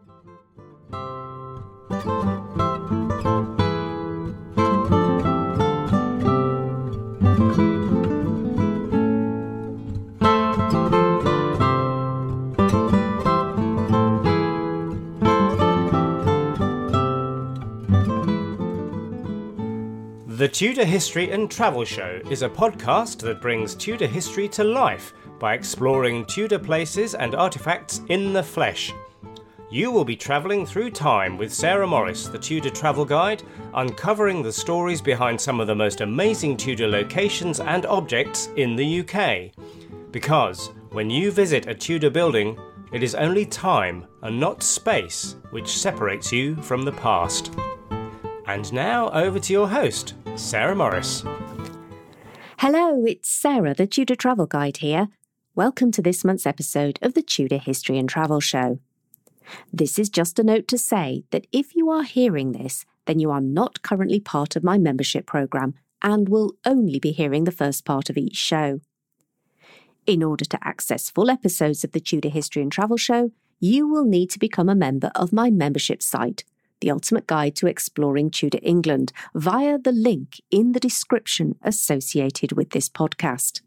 The Tudor History and Travel Show is a podcast that brings Tudor history to life by exploring Tudor places and artefacts in the flesh. You will be travelling through time with Sarah Morris, the Tudor travel guide, uncovering the stories behind some of the most amazing Tudor locations and objects in the UK. Because when you visit a Tudor building, it is only time and not space which separates you from the past. And now over to your host, Sarah Morris. Hello, it's Sarah, the Tudor Travel Guide here. Welcome to this month's episode of the Tudor History and Travel Show. This is just a note to say that if you are hearing this, then you are not currently part of my membership programme and will only be hearing the first part of each show. In order to access full episodes of the Tudor History and Travel Show, you will need to become a member of my membership site, The Ultimate Guide to Exploring Tudor England, via the link in the description associated with this podcast.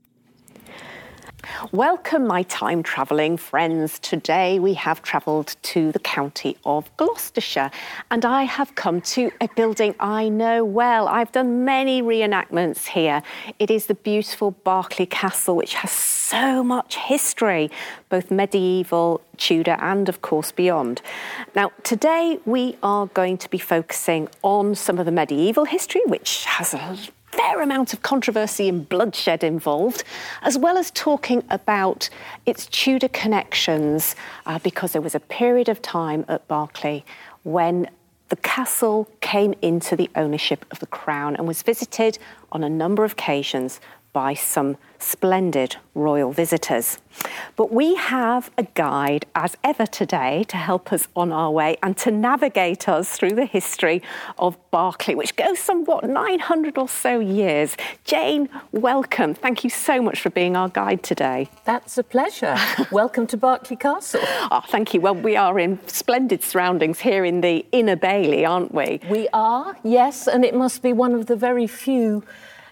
Welcome, my time-travelling friends. Today we have travelled to the county of Gloucestershire, and I have come to a building I know well. I've done many reenactments here. It is the beautiful Berkeley Castle, which has so much history, both medieval, Tudor, and of course beyond. Now, today we are going to be focusing on some of the medieval history, which has a fair amount of controversy and bloodshed involved, as well as talking about its Tudor connections, because there was a period of time at Berkeley when the castle came into the ownership of the Crown and was visited on a number of occasions by some splendid royal visitors. But we have a guide, as ever today, to help us on our way and to navigate us through the history of Berkeley, which goes somewhat 900 or so years. Jane, welcome. Thank you so much for being our guide today. That's a pleasure. Welcome to Berkeley Castle. Oh, thank you. Well, we are in splendid surroundings here in the Inner Bailey, aren't we? We are, yes, and it must be one of the very few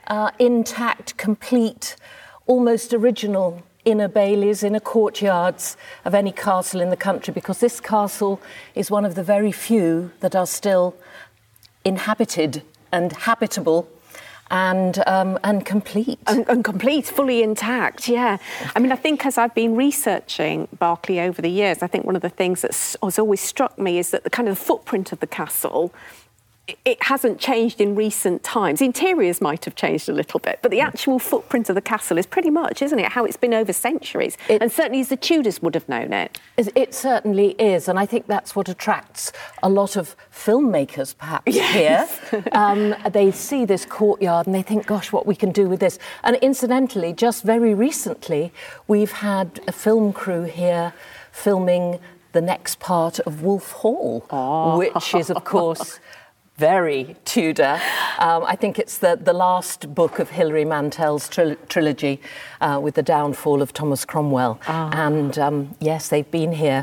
intact, complete, almost original inner baileys, inner courtyards of any castle in the country, because this castle is one of the very few that are still inhabited and habitable and complete. And complete, fully intact, yeah. I mean, I think as I've been researching Berkeley over the years, I think one of the things that has always struck me is that the kind of footprint of the castle, it hasn't changed in recent times. The interiors might have changed a little bit, but the actual footprint of the castle is pretty much, isn't it, how it's been over centuries. And certainly as the Tudors would have known it. It certainly is, and I think that's what attracts a lot of filmmakers, perhaps, here. They see this courtyard and they think, gosh, what we can do with this. And incidentally, just very recently, we've had a film crew here filming the next part of Wolf Hall, which is, of course, very Tudor. I think it's the last book of Hilary Mantel's trilogy with the downfall of Thomas Cromwell. And yes, they've been here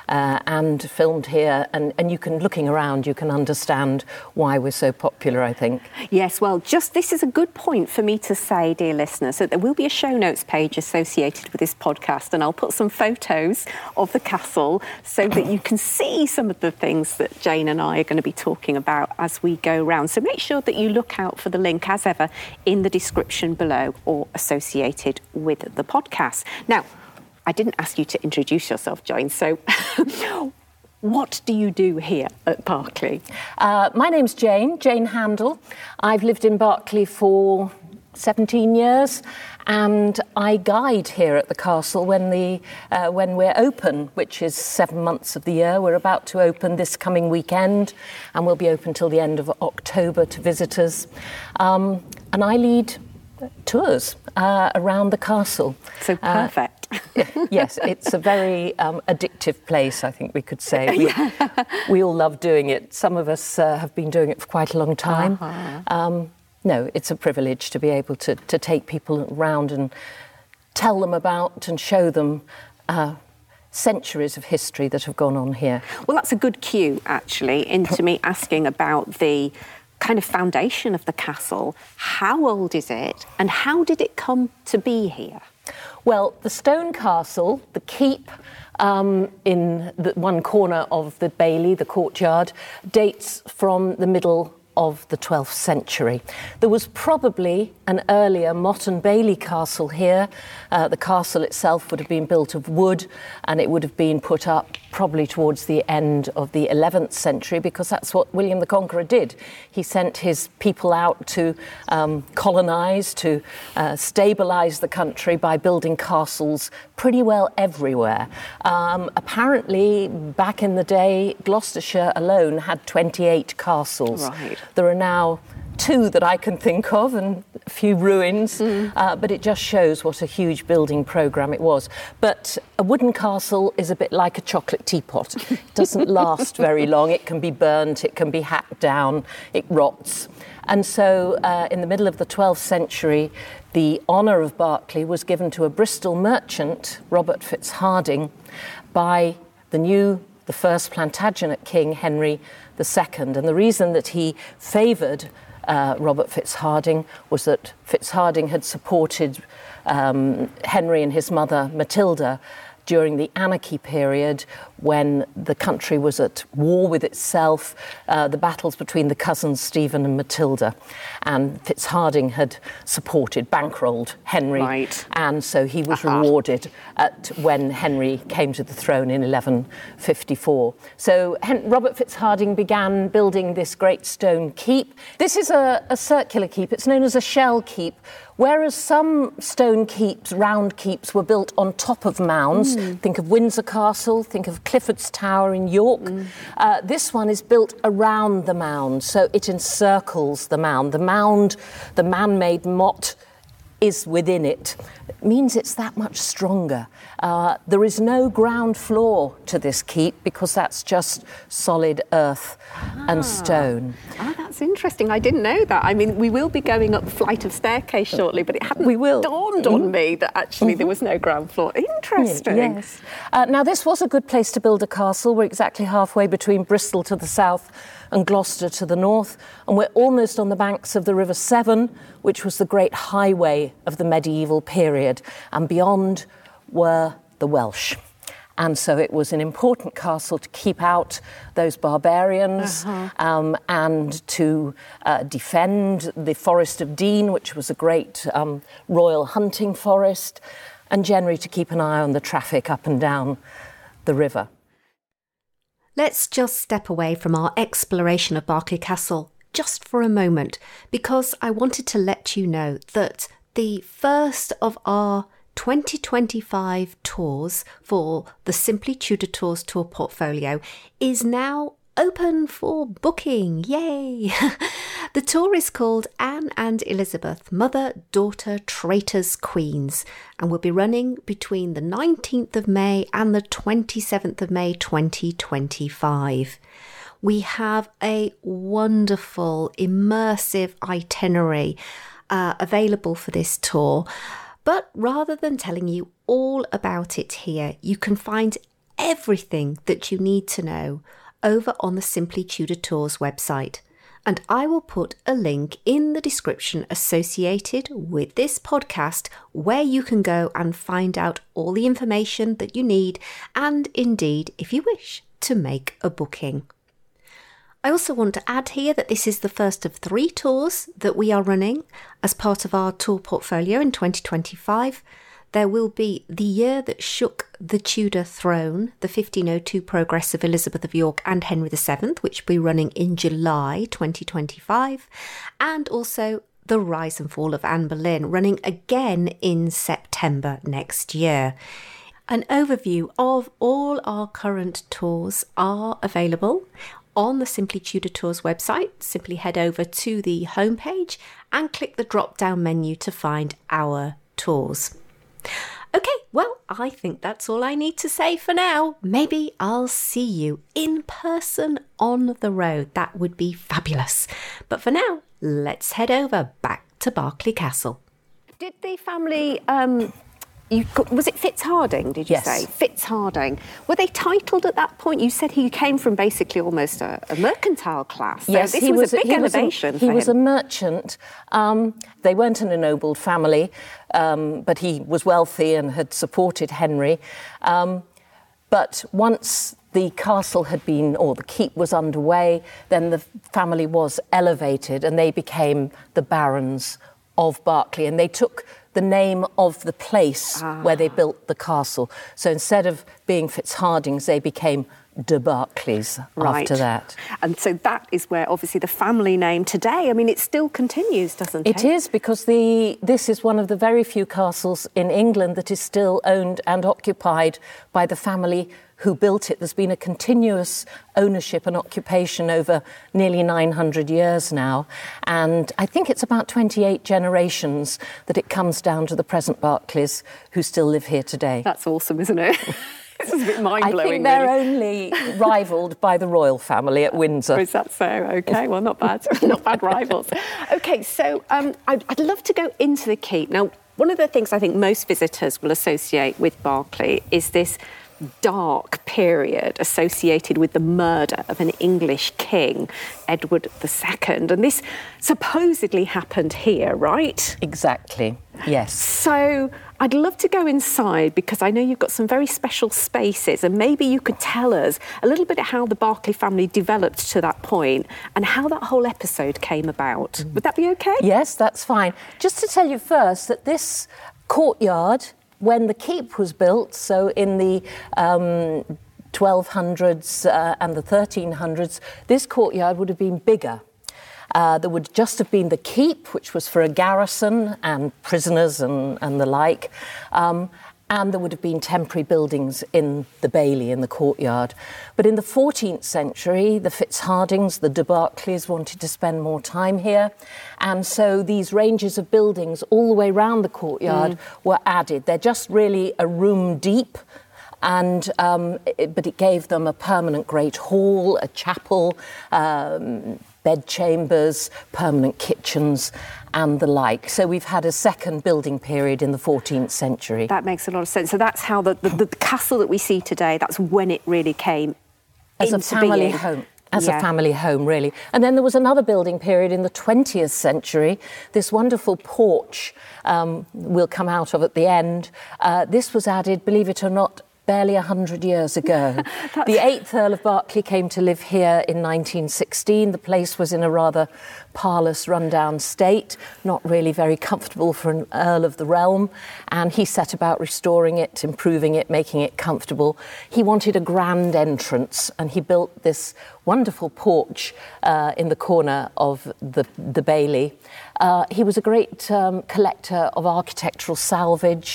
and filmed here. And you can, looking around, you can understand why we're so popular, I think. Yes, well, just this is a good point for me to say, dear listeners, that there will be a show notes page associated with this podcast, and I'll put some photos of the castle so that you can see some of the things that Jane and I are going to be talking about as we go round. So make sure that you look out for the link, as ever, in the description below or associated with the podcast. Now, I didn't ask you to introduce yourself, Jane, so what do you do here at Berkeley? My name's Jane Handel. I've lived in Berkeley for 17 years, and I guide here at the castle when we're open, which is 7 months of the year. We're about to open this coming weekend, and we'll be open till the end of October to visitors. And I lead tours around the castle. So perfect. Yes, it's a very addictive place, I think we could say. We all love doing it. Some of us have been doing it for quite a long time. No, it's a privilege to be able to take people around and tell them about and show them centuries of history that have gone on here. Well, that's a good cue, actually, into me asking about the kind of foundation of the castle. How old is it, and how did it come to be here? Well, the stone castle, the keep in the one corner of the bailey, the courtyard, dates from the middle of the 12th century. There was probably an earlier Motte and Bailey castle here. The castle itself would have been built of wood, and it would have been put up probably towards the end of the 11th century, because that's what William the Conqueror did. He sent his people out to colonise, to stabilise the country by building castles pretty well everywhere. Apparently, back in the day, Gloucestershire alone had 28 castles. Right. There are now 2 that I can think of and a few ruins, but it just shows what a huge building programme it was. But a wooden castle is a bit like a chocolate teapot. It doesn't last very long. It can be burnt, it can be hacked down, it rots. And so in the middle of the 12th century, the honour of Berkeley was given to a Bristol merchant, Robert Fitzhardinge, by the first Plantagenet king, Henry II. And the reason that he favoured Robert Fitzhardinge was that Fitzhardinge had supported Henry and his mother Matilda during the anarchy period, when the country was at war with itself, the battles between the cousins Stephen and Matilda. And Fitzhardinge had bankrolled Henry. Right. And so he was rewarded when Henry came to the throne in 1154. So Robert Fitzhardinge began building this great stone keep. This is a circular keep. It's known as a shell keep, whereas some stone keeps, round keeps, were built on top of mounds. Think of Windsor Castle, think of Clifford's Tower in York. This one is built around the mound, so it encircles the mound. The man-made motte, is within it. It means it's that much stronger. There is no ground floor to this keep, because that's just solid earth and stone. Oh, that's interesting. I didn't know that. I mean, we will be going up the flight of staircase shortly, but it hadn't dawned on me that actually there was no ground floor. Interesting. Yes. Now, this was a good place to build a castle. We're exactly halfway between Bristol to the south and Gloucester to the north, and we're almost on the banks of the River Severn, which was the great highway of the medieval period, and beyond were the Welsh. And so it was an important castle to keep out those barbarians and to defend the Forest of Dean, which was a great royal hunting forest, and generally to keep an eye on the traffic up and down the river. Let's just step away from our exploration of Berkeley Castle just for a moment, because I wanted to let you know that the first of our 2025 tours for the Simply Tudor Tours tour portfolio is now open for booking. Yay! The tour is called Anne and Elizabeth, Mother, Daughter, Traitors, Queens, and will be running between the 19th of May and the 27th of May 2025. We have a wonderful, immersive itinerary available for this tour. But rather than telling you all about it here, you can find everything that you need to know over on the Simply Tudor Tours website. And I will put a link in the description associated with this podcast, where you can go and find out all the information that you need, and indeed, if you wish, to make a booking. I also want to add here that this is the first of 3 tours that we are running as part of our tour portfolio in 2025. There will be The Year That Shook the Tudor Throne, the 1502 progress of Elizabeth of York and Henry VII, which will be running in July 2025, and also The Rise and Fall of Anne Boleyn, running again in September next year. An overview of all our current tours are available on the Simply Tudor Tours website. Simply head over to the homepage and click the drop-down menu to find our tours. Okay, well, I think that's all I need to say for now. Maybe I'll see you in person on the road. That would be fabulous. But for now, let's head over back to Berkeley Castle. Did the family was it Fitzhardinge, did you Yes. say? Fitzhardinge. Were they titled at that point? You said he came from basically almost a mercantile class. So Yes, this was a big elevation for him. He was a merchant. They weren't an ennobled family, but he was wealthy and had supported Henry. But once the castle had been, or the keep was underway, then the family was elevated and they became the barons of Berkeley, and they took the name of the place where they built the castle. So instead of being Fitzhardinges, they became de Berkeleys after that. And so that is where obviously the family name today, I mean, it still continues, doesn't it? It is, because this is one of the very few castles in England that is still owned and occupied by the family who built it. There's been a continuous ownership and occupation over nearly 900 years now. And I think it's about 28 generations that it comes down to the present Berkeleys who still live here today. That's awesome, isn't it? This is a bit mind-blowing. I think they're only rivaled by the royal family at Windsor. Oh, is that so? OK, well, not bad. Not bad rivals. OK, so I'd love to go into the keep. Now, one of the things I think most visitors will associate with Berkeley is this dark period associated with the murder of an English king, Edward II. And this supposedly happened here, right? Exactly, yes. So I'd love to go inside because I know you've got some very special spaces, and maybe you could tell us a little bit of how the Berkeley family developed to that point and how that whole episode came about. Would that be OK? Yes, that's fine. Just to tell you first that this courtyard, when the keep was built, so in the 1200s and the 1300s, this courtyard would have been bigger. There would just have been the keep, which was for a garrison and prisoners and the like. And there would have been temporary buildings in the bailey, in the courtyard. But in the 14th century, the Fitzhardinges, the de Berkeleys wanted to spend more time here. And so these ranges of buildings all the way around the courtyard were added. They're just really a room deep. And but it gave them a permanent great hall, a chapel, bedchambers, permanent kitchens, and the like. So we've had a second building period in the 14th century. That makes a lot of sense. So that's how the castle that we see today, that's when it really came as into a family being. home. As a family home, really. And then there was another building period in the 20th century, this wonderful porch we'll come out of at the end. This was added, believe it or not, barely 100 years ago. The 8th Earl of Berkeley came to live here in 1916. The place was in a rather parlous, run-down state, not really very comfortable for an Earl of the realm, and he set about restoring it, improving it, making it comfortable. He wanted a grand entrance, and he built this wonderful porch in the corner of the bailey. He was a great collector of architectural salvage,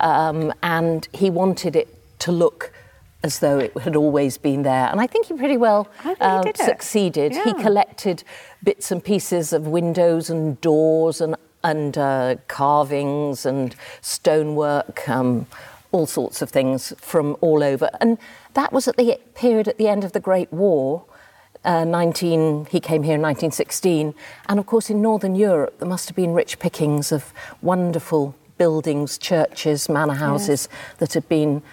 and he wanted it to look as though it had always been there. And I think he pretty well succeeded. Yeah. He collected bits and pieces of windows and doors and carvings and stonework, all sorts of things from all over. And that was at the period at the end of the Great War. He came here in 1916. And of course, in Northern Europe, there must have been rich pickings of wonderful buildings, churches, manor houses that had been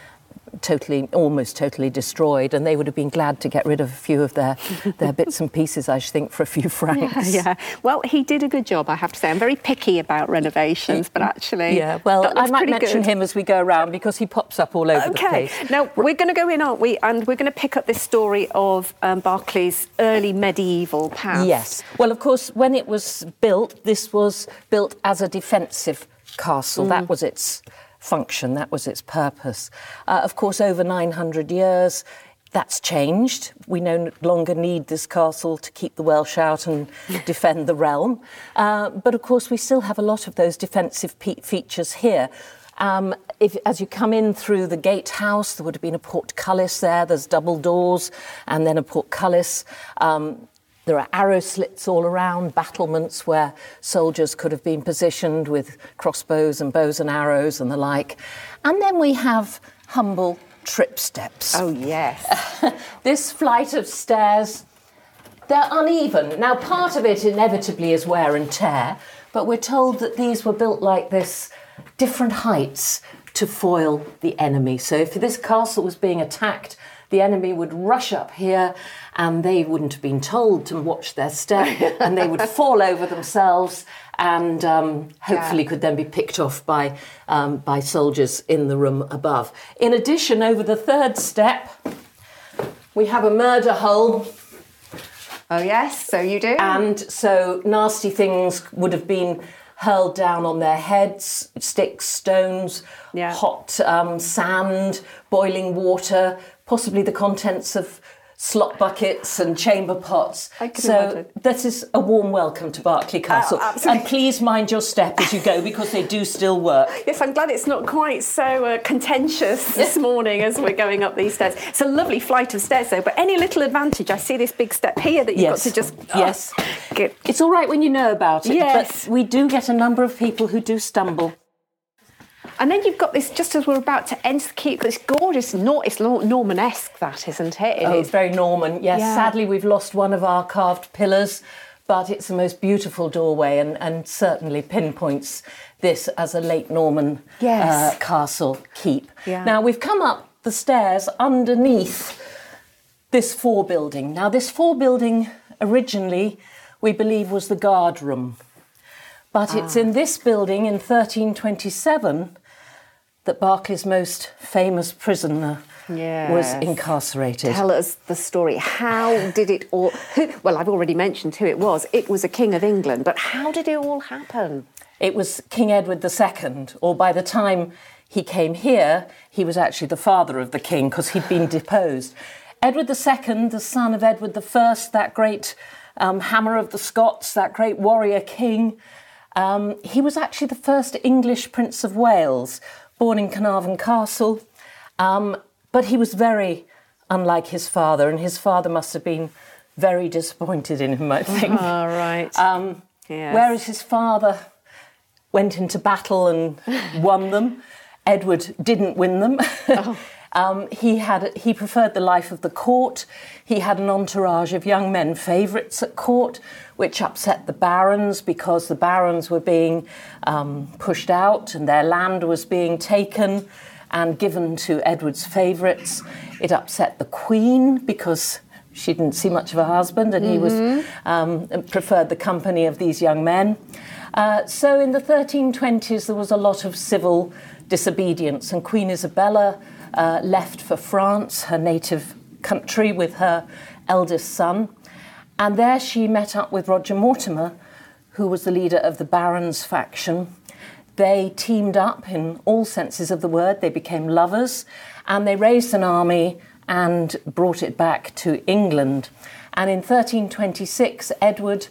almost totally destroyed, and they would have been glad to get rid of a few of their bits and pieces, I should think, for a few francs. Yeah. Well, he did a good job, I have to say. I'm very picky about renovations, but actually... Yeah, well, I might mention him as we go around because he pops up all over the place. OK, now, we're going to go in, aren't we? And we're going to pick up this story of Berkeley's early medieval past. Yes. Well, of course, when it was built, this was built as a defensive castle. That was its function, that was its purpose. Of course, over 900 years, that's changed. We no longer need this castle to keep the Welsh out and defend the realm. But of course, we still have a lot of those defensive features here. As you come in through the gatehouse, there would have been a portcullis there. There's double doors and then a portcullis. There are arrow slits all around, battlements where soldiers could have been positioned with crossbows and bows and arrows and the like. And then we have humble trip steps. Oh, yes. This flight of stairs, they're uneven. Now, part of it inevitably is wear and tear, but we're told that these were built like this, different heights, to foil the enemy. So if this castle was being attacked, the enemy would rush up here and they wouldn't have been told to watch their step and they would fall over themselves and hopefully could then be picked off by soldiers in the room above. In addition, over the third step, we have a murder hole. Oh, yes, so you do. And so nasty things would have been hurled down on their heads, sticks, stones, hot sand, boiling water, possibly the contents of slop buckets and chamber pots. I can imagine. This is a warm welcome to Berkeley Castle. Absolutely. And please mind your step as you go, because they do still work. Yes, I'm glad it's not quite so contentious this morning as we're going up these stairs. It's a lovely flight of stairs, though, but any little advantage? I see this big step here that you've got to just... Yes. Get... It's all right when you know about it, yes. But we do get a number of people who do stumble. And then you've got this, just as we're about to enter the keep, this gorgeous, it's Normanesque, that, isn't it? It's very Norman, yes. Yeah. Sadly, we've lost one of our carved pillars, but it's the most beautiful doorway and certainly pinpoints this as a late Norman castle keep. Yeah. Now, we've come up the stairs underneath this forebuilding. Now, this forebuilding originally, we believe, was the guard room. But it's in this building in 1327 that Berkeley's most famous prisoner was incarcerated. Tell us the story. How did it all... Well, I've already mentioned who it was. It was a king of England, but how did it all happen? It was King Edward II, or by the time he came here, he was actually the father of the king, because he'd been deposed. Edward II, the son of Edward I, that great hammer of the Scots, that great warrior king, he was actually the first English Prince of Wales, born in Carnarvon Castle, but he was very unlike his father, and his father must have been very disappointed in him, I think. Oh, right. Yes. Whereas his father went into battle and won them, Edward didn't win them. He preferred the life of the court. He had an entourage of young men favourites at court, which upset the barons because the barons were being pushed out and their land was being taken and given to Edward's favourites. It upset the Queen because she didn't see much of a husband and he was preferred the company of these young men. So in the 1320s there was a lot of civil disobedience, and Queen Isabella left for France, her native country, with her eldest son. And there she met up with Roger Mortimer, who was the leader of the Barons faction. They teamed up in all senses of the word. They became lovers, and they raised an army and brought it back to England. And in 1326, Edward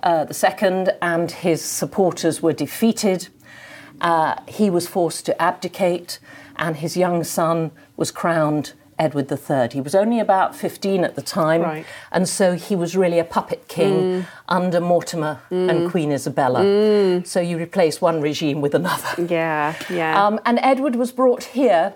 II and his supporters were defeated. He was forced to abdicate, and his young son was crowned Edward III. He was only about 15 at the time, and so he was really a puppet king under Mortimer and Queen Isabella. So you replace one regime with another. And Edward was brought here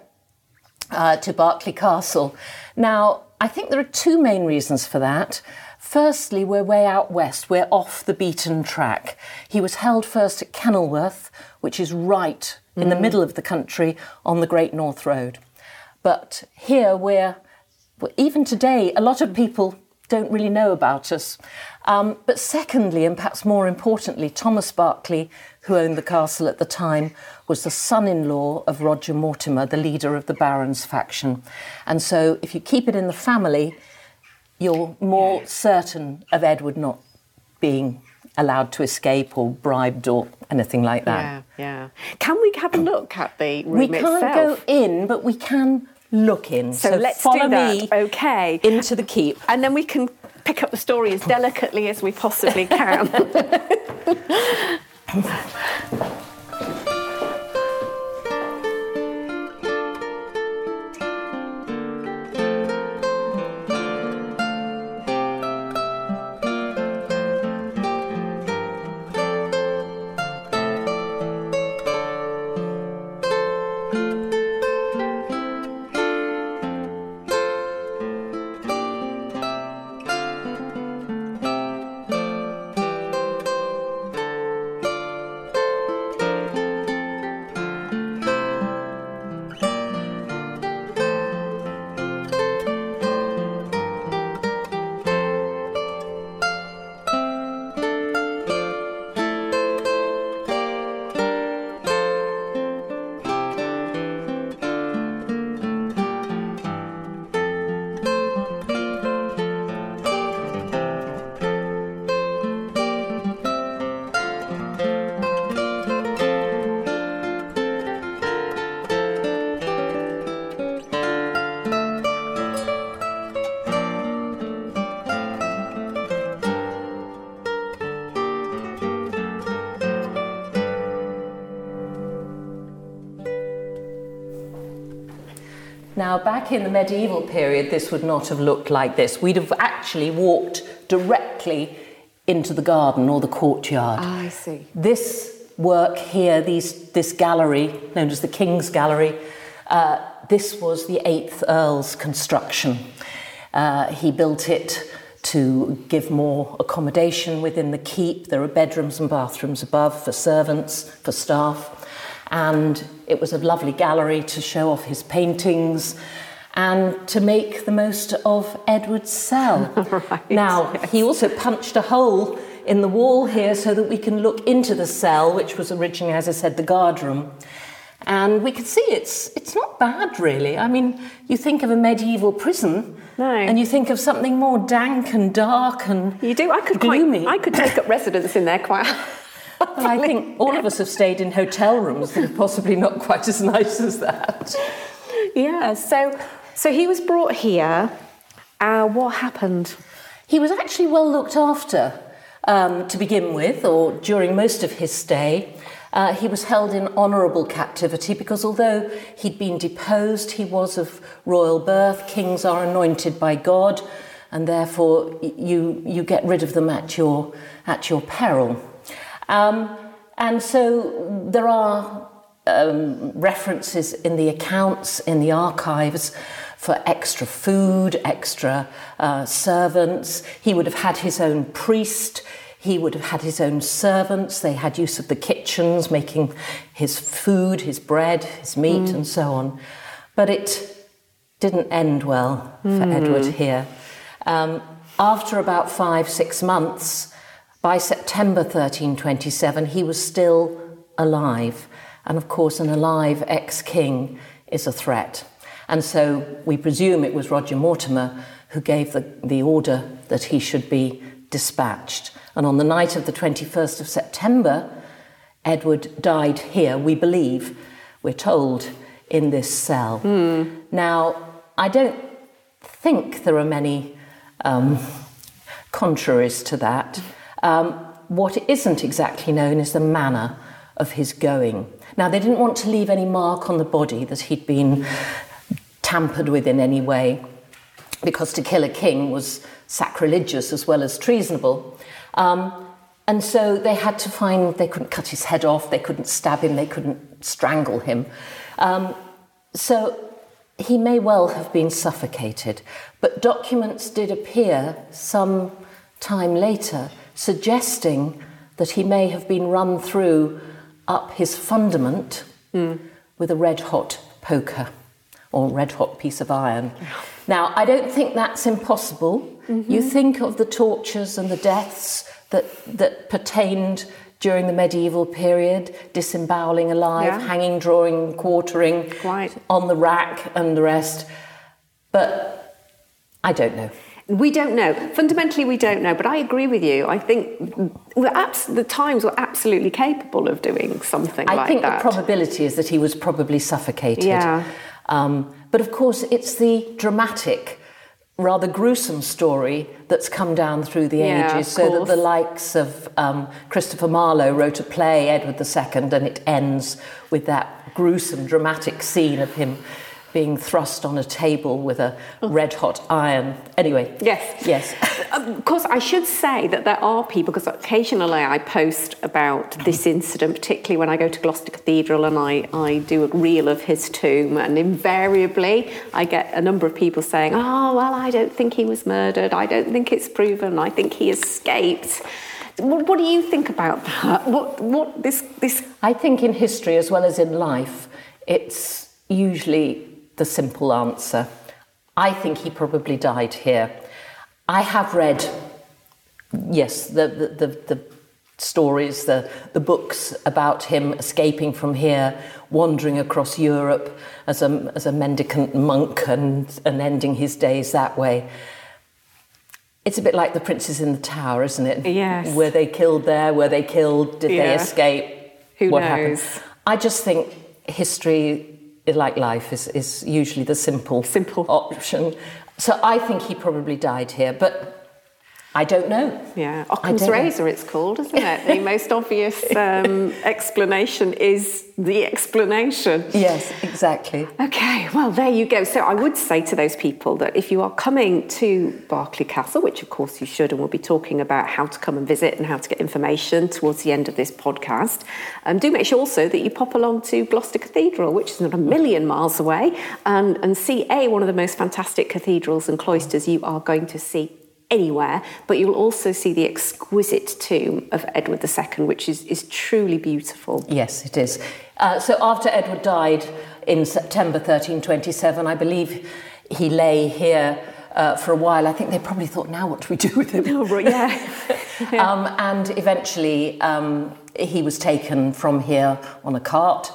to Berkeley Castle. Now, I think there are two main reasons for that. Firstly, we're way out west. We're off the beaten track. He was held first at Kenilworth, which is right in the middle of the country on the Great North Road. But here even today, a lot of people don't really know about us. But secondly, and perhaps more importantly, Thomas Berkeley, who owned the castle at the time, was the son-in-law of Roger Mortimer, the leader of the Barons faction. And so if you keep it in the family, you're more certain of Edward not being allowed to escape or bribed or anything like that. Can we have a look at the room itself? We can't go in, but we can look in. So let's follow do that. me Okay. into the keep. And then we can pick up the story as delicately as we possibly can. Now, back in the medieval period, this would not have looked like this. We'd have actually walked directly into the garden or the courtyard. Ah, I see. This work here, this gallery, known as the King's Gallery, this was the 8th Earl's construction. He built it to give more accommodation within the keep. There are bedrooms and bathrooms above for servants, for staff. And it was a lovely gallery to show off his paintings and to make the most of Edward's cell. Right, now, yes. He also punched a hole in the wall here so that we can look into the cell, which was originally, as I said, the guardroom. And we can see it's not bad, really. I mean, you think of a medieval prison, and you think of something more dank and dark and You do. gloomy. I could take up residence in there quite. Well, I think all of us have stayed in hotel rooms that are possibly not quite as nice as that. Yeah. So he was brought here. What happened? He was actually well looked after to begin with, or during most of his stay. He was held in honourable captivity because although he'd been deposed, he was of royal birth. Kings are anointed by God, and therefore you get rid of them at your peril. And so there are references in the accounts, in the archives, for extra food, extra servants. He would have had his own priest. He would have had his own servants. They had use of the kitchens, making his food, his bread, his meat, and so on. But it didn't end well for Edward here. After about 5-6 months, by September 1327, he was still alive. And of course, an alive ex-king is a threat. And so we presume it was Roger Mortimer who gave the order that he should be dispatched. And on the night of the 21st of September, Edward died here, we believe, we're told, in this cell. Now, I don't think there are many contraries to that. What isn't exactly known is the manner of his going. Now, they didn't want to leave any mark on the body that he'd been tampered with in any way, because to kill a king was sacrilegious as well as treasonable. And so they had to they couldn't cut his head off, they couldn't stab him, they couldn't strangle him. So he may well have been suffocated. But documents did appear some time later suggesting that he may have been run through up his fundament with a red-hot poker or red-hot piece of iron. Now, I don't think that's impossible. You think of the tortures and the deaths that pertained during the medieval period, disemboweling alive, hanging, drawing, quartering, on the rack and the rest. But I don't know. We don't know. Fundamentally, we don't know, but I agree with you. I think the Times were absolutely capable of doing something like that. I think the probability is that he was probably suffocated. Yeah. But of course, it's the dramatic, rather gruesome story that's come down through the ages, so that the likes of Christopher Marlowe wrote a play, Edward II, and it ends with that gruesome, dramatic scene of him being thrust on a table with a red-hot iron. Anyway. Yes. Of course, I should say that there are people, because occasionally I post about this incident, particularly when I go to Gloucester Cathedral and I do a reel of his tomb, and invariably I get a number of people saying, oh, well, I don't think he was murdered, I don't think it's proven, I think he escaped. What do you think about that? What this? I think in history as well as in life, it's usually the simple answer. I think he probably died here. I have read, yes, the stories, the books about him escaping from here, wandering across Europe as a mendicant monk and ending his days that way. It's a bit like the Princes in the Tower, isn't it? Yes. Were they killed there? Were they killed? Did they escape? Who what knows? Happened? I just think history, like life, is usually the simple option. So I think he probably died here, but I don't know. Yeah, Occam's razor it's called, isn't it? The most obvious explanation is the explanation. Yes, exactly. Okay, well, there you go. So I would say to those people that if you are coming to Berkeley Castle, which of course you should, and we'll be talking about how to come and visit and how to get information towards the end of this podcast, do make sure also that you pop along to Gloucester Cathedral, which is not a million miles away, and see one of the most fantastic cathedrals and cloisters you are going to see anywhere, but you'll also see the exquisite tomb of Edward II, which is truly beautiful. Yes, it is. So after Edward died in September 1327, I believe he lay here for a while. I think they probably thought, now what do we do with him? Oh, right, yeah. And eventually he was taken from here on a cart,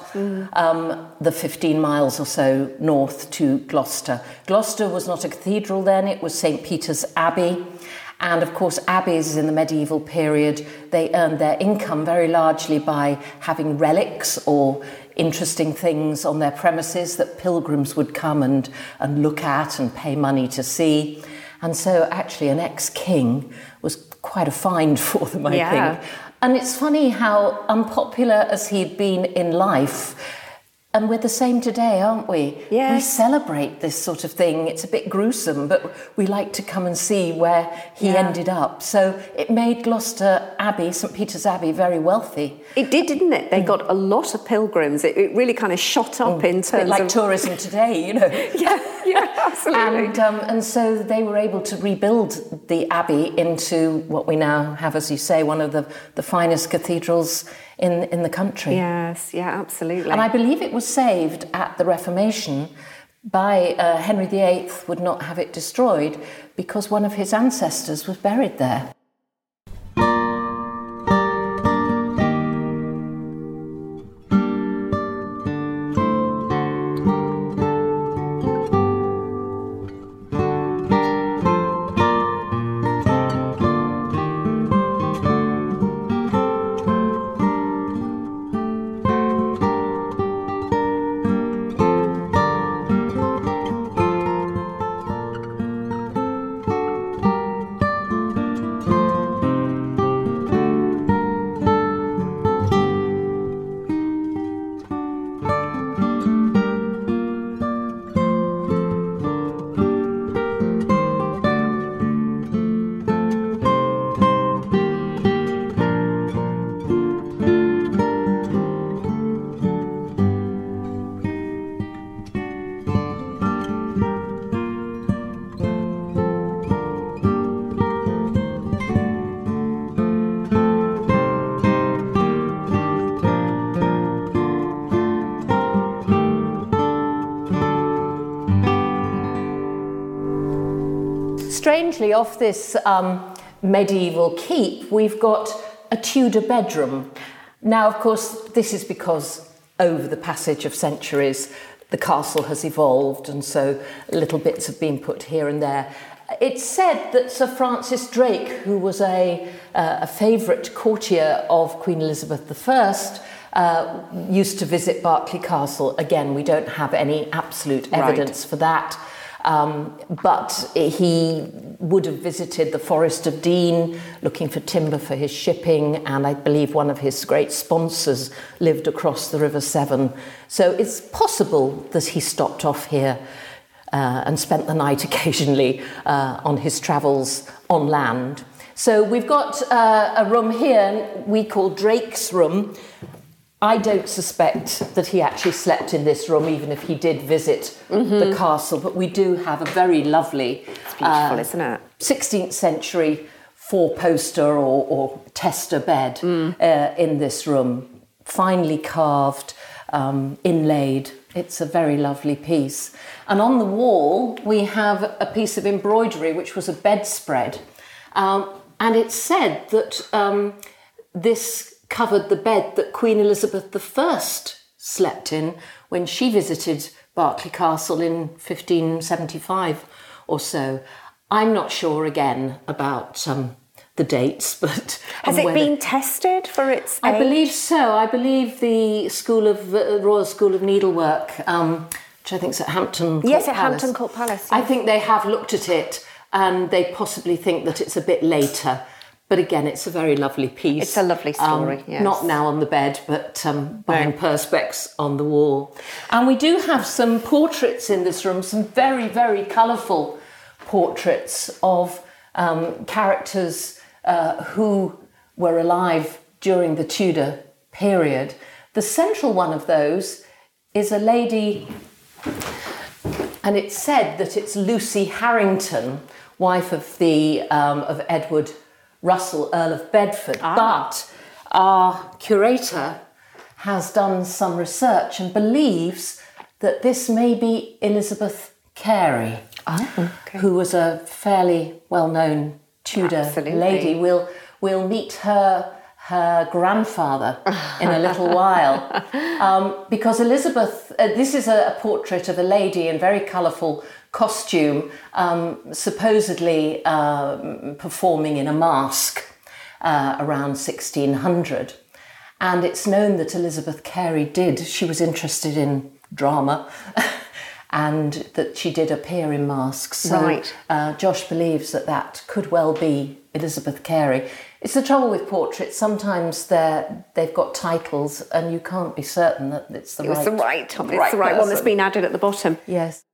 the 15 miles or so north to Gloucester. Gloucester was not a cathedral then, it was St. Peter's Abbey. And of course, abbeys in the medieval period, they earned their income very largely by having relics or interesting things on their premises that pilgrims would come and look at and pay money to see. And so actually an ex-king was quite a find for them, I think. And it's funny how unpopular as he'd been in life, and we're the same today, aren't we? Yes. We celebrate this sort of thing. It's a bit gruesome, but we like to come and see where he ended up. So it made Gloucester Abbey, St. Peter's Abbey, very wealthy. It did, didn't it? They got a lot of pilgrims. It really kind of shot up in terms a bit like of tourism today, you know. Yeah, absolutely. And so they were able to rebuild the Abbey into what we now have, as you say, one of the finest cathedrals in the country. Yes, yeah, absolutely. And I believe it was saved at the Reformation by Henry VIII would not have it destroyed because one of his ancestors was buried there. Strangely, off this medieval keep, we've got a Tudor bedroom. Now, of course, this is because over the passage of centuries, the castle has evolved, and so little bits have been put here and there. It's said that Sir Francis Drake, who was a favourite courtier of Queen Elizabeth I, used to visit Berkeley Castle. Again, we don't have any absolute evidence for that. But he would have visited the Forest of Dean looking for timber for his shipping, and I believe one of his great sponsors lived across the River Severn. So it's possible that he stopped off here and spent the night occasionally on his travels on land. So we've got a room here we call Drake's room. I don't suspect that he actually slept in this room, even if he did visit the castle, but we do have a very lovely, it's beautiful, isn't it? 16th century four-poster or tester bed in this room, finely carved, inlaid. It's a very lovely piece. And on the wall, we have a piece of embroidery, which was a bedspread. And it's said that this covered the bed that Queen Elizabeth I slept in when she visited Berkeley Castle in 1575 or so. I'm not sure again about the dates, but has it been tested for its age? I believe so. I believe the Royal School of Needlework, which I think is at Hampton Court Palace. Yes, at Hampton Court Palace. Yes. I think they have looked at it and they possibly think that it's a bit later. But again, it's a very lovely piece. It's a lovely story, yes. Not now on the bed, but behind perspex on the wall. And we do have some portraits in this room, some very, very colourful portraits of characters who were alive during the Tudor period. The central one of those is a lady, and it's said that it's Lucy Harrington, wife of of Edward Russell, Earl of Bedford. But our curator has done some research and believes that this may be Elizabeth Carey, who was a fairly well-known Tudor lady. We'll meet her grandfather in a little while, because Elizabeth, this is a portrait of a lady in very colourful costume, supposedly performing in a masque around 1600. And it's known that Elizabeth Carey she was interested in drama and that she did appear in masks. So Josh believes that could well be Elizabeth Carey. It's the trouble with portraits. Sometimes they've got titles and you can't be certain that it's the right one that's been added at the bottom. Yes.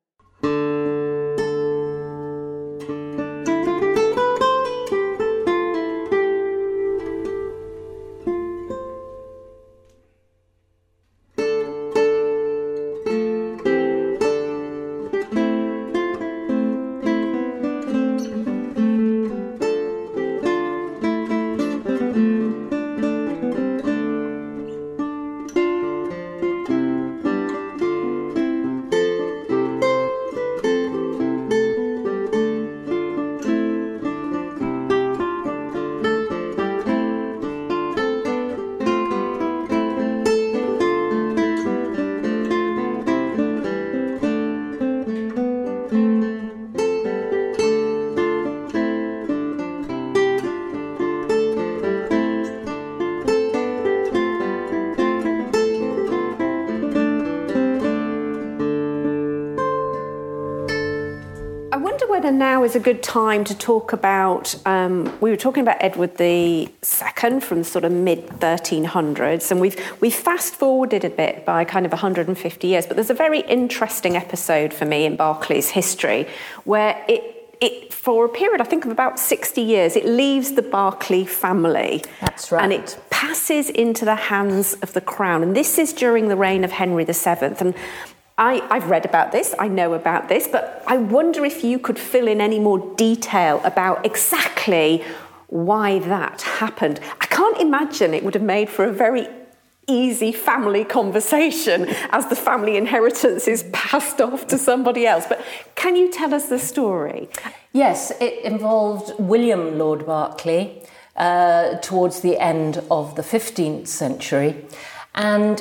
Now is a good time to talk about, we were talking about Edward II from sort of mid-1300s, and we've fast-forwarded a bit by kind of 150 years, but there's a very interesting episode for me in Berkeley's history where it for a period, I think, of about 60 years, it leaves the Berkeley family. That's right. And it passes into the hands of the crown, and this is during the reign of Henry VII, and I've read about this, I know about this, but I wonder if you could fill in any more detail about exactly why that happened. I can't imagine it would have made for a very easy family conversation as the family inheritance is passed off to somebody else. But can you tell us the story? Yes, it involved William Lord Berkeley towards the end of the 15th century. And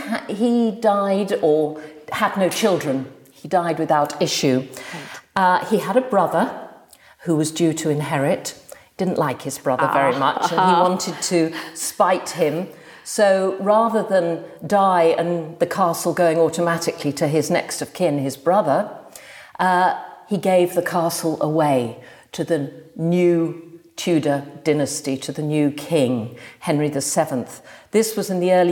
he died, or had no children. He died without issue. Right. He had a brother who was due to inherit. Didn't like his brother very much, and he wanted to spite him. So rather than die and the castle going automatically to his next of kin, his brother, he gave the castle away to the new Tudor dynasty, to the new king, Henry VII. This was in the early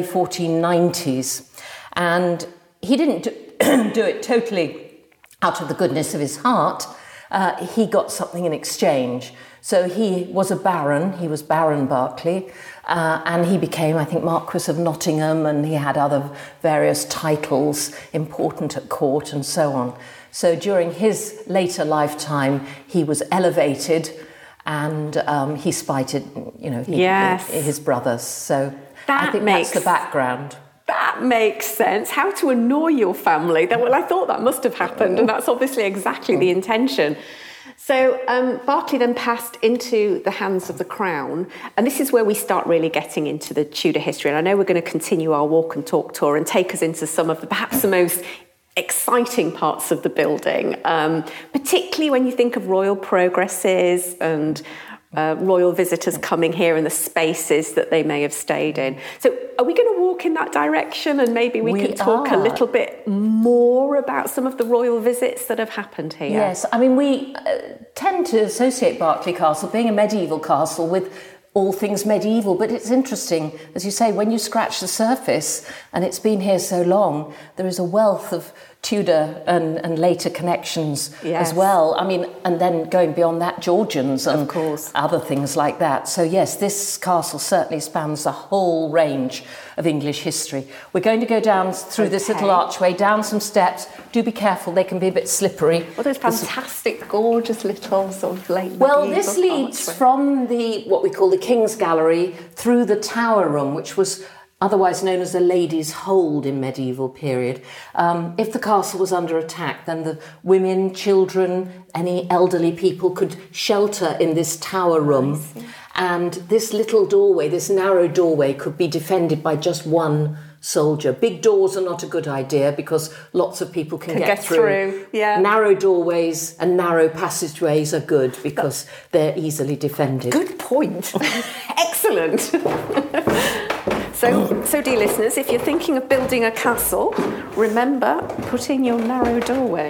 1490s, and he didn't do it totally out of the goodness of his heart. He got something in exchange. So he was a baron, he was Baron Berkeley, and he became, I think, Marquis of Nottingham, and he had other various titles important at court and so on. So during his later lifetime, he was elevated, and he spited, his brothers. So I think that's the background. That makes sense. How to annoy your family. I thought that must have happened, and that's obviously exactly the intention. So Berkeley then passed into the hands of the crown, and this is where we start really getting into the Tudor history. And I know we're going to continue our walk and talk tour and take us into some of perhaps the most exciting parts of the building, particularly when you think of royal progresses and royal visitors coming here and the spaces that they may have stayed in. So are we going to walk in that direction, and maybe we can talk a little bit more about some of the royal visits that have happened here? Yes, I mean, we tend to associate Berkeley Castle, being a medieval castle, with all things medieval, but it's interesting, as you say, when you scratch the surface, and it's been here so long, there is a wealth of Tudor and later connections as well. I mean, and then going beyond that, Georgians and of course other things like that. So yes, this castle certainly spans the whole range of English history. We're going to go down through this little archway, down some steps. Do be careful, they can be a bit slippery. Well, those fantastic, gorgeous little sort of late Well, this leads from what we call the King's Gallery through the Tower Room, which was otherwise known as a ladies' hold in medieval period. If the castle was under attack, then the women, children, any elderly people could shelter in this tower room. And this little doorway, this narrow doorway, could be defended by just one soldier. Big doors are not a good idea because lots of people can get through. Yeah. Narrow doorways and narrow passageways are good because they're easily defended. Good point. Excellent. So, dear listeners, if you're thinking of building a castle, remember, put in your narrow doorway.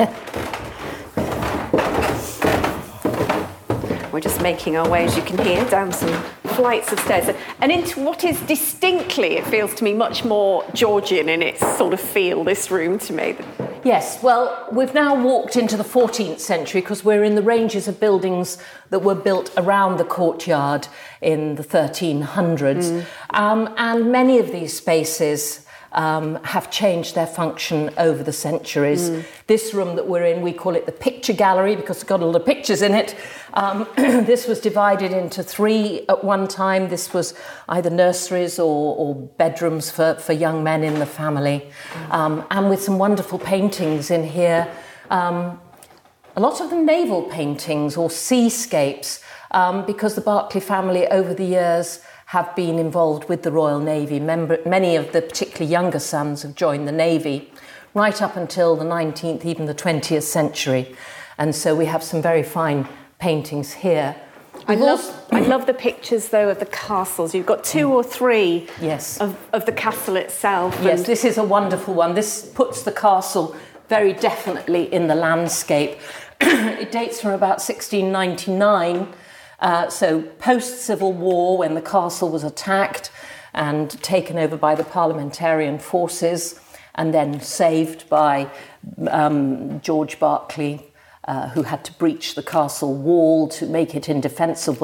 We're just making our way, as you can hear, down some flights of stairs and into what is distinctly, it feels to me, much more Georgian in its sort of feel, this room to me. Yes, well, we've now walked into the 14th century because we're in the ranges of buildings that were built around the courtyard in the 1300s. And many of these spaces have changed their function over the centuries. This room that we're in, we call it the picture gallery because it's got a lot of pictures in it. This was divided into three at one time. This was either nurseries or bedrooms for young men in the family. And with some wonderful paintings in here. A lot of them naval paintings or seascapes because the Berkeley family over the years have been involved with the Royal Navy. Many of the particularly younger sons have joined the Navy right up until the 19th, even the 20th century. And so we have some very fine paintings here. I love the pictures, though, of the castles. You've got two or three of the castle itself. Yes, this is a wonderful one. This puts the castle very definitely in the landscape. It dates from about 1699. So post-Civil War, when the castle was attacked and taken over by the parliamentarian forces and then saved by George Berkeley, who had to breach the castle wall to make it indefensible,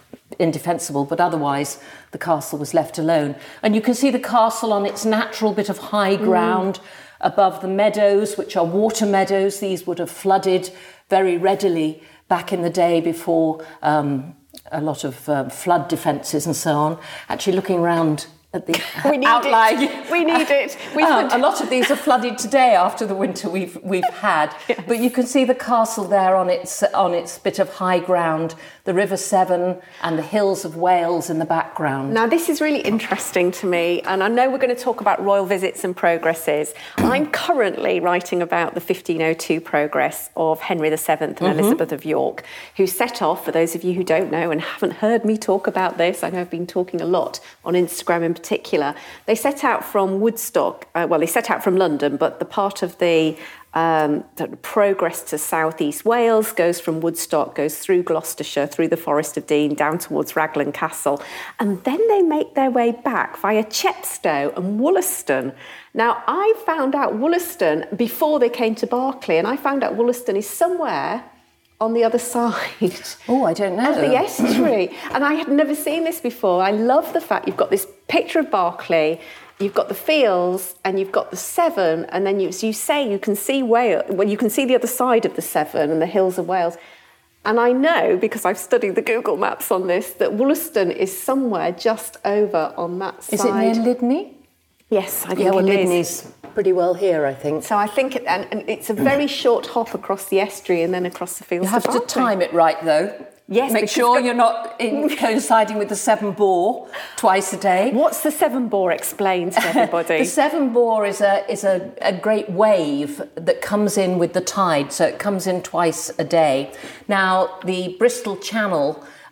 but otherwise the castle was left alone. And you can see the castle on its natural bit of high ground above the meadows, which are water meadows. These would have flooded very readily back in the day before a lot of flood defences and so on. Actually, looking around at the outline. We need it. A lot of these are flooded today after the winter we've had. Yes. But you can see the castle there on its bit of high ground, the River Severn and the hills of Wales in the background. Now, this is really interesting to me, and I know we're going to talk about royal visits and progresses. I'm currently writing about the 1502 progress of Henry VII and Elizabeth of York, who set off, for those of you who don't know and haven't heard me talk about this, I know I've been talking a lot on Instagram in particular, they set out from Woodstock, they set out from London, but the part of the progress to southeast Wales goes from Woodstock, goes through Gloucestershire, through the Forest of Dean, down towards Raglan Castle, and then they make their way back via Chepstow and Wollaston. Now, I found out Wollaston before they came to Berkeley, and I found out Wollaston is somewhere on the other side. Oh, I don't know. Of the estuary. And I had never seen this before. I love the fact you've got this picture of Berkeley, you've got the fields, and you've got the Severn, and then you say you can see Wales. Well, you can see the other side of the Severn and the hills of Wales. And I know, because I've studied the Google Maps on this, that Wollaston is somewhere just over on that side. Is it near Lydney? Yes, I think it Lydney's pretty well here, I think. So I think, and it's a very short hop across the estuary and then across the fields. You have to time it right, though. Yes, make sure you're not coinciding with the Severn Bore twice a day. What's the Severn Bore? Explain to everybody. The Severn Bore is a great wave that comes in with the tide, so it comes in twice a day. Now, the Bristol Channel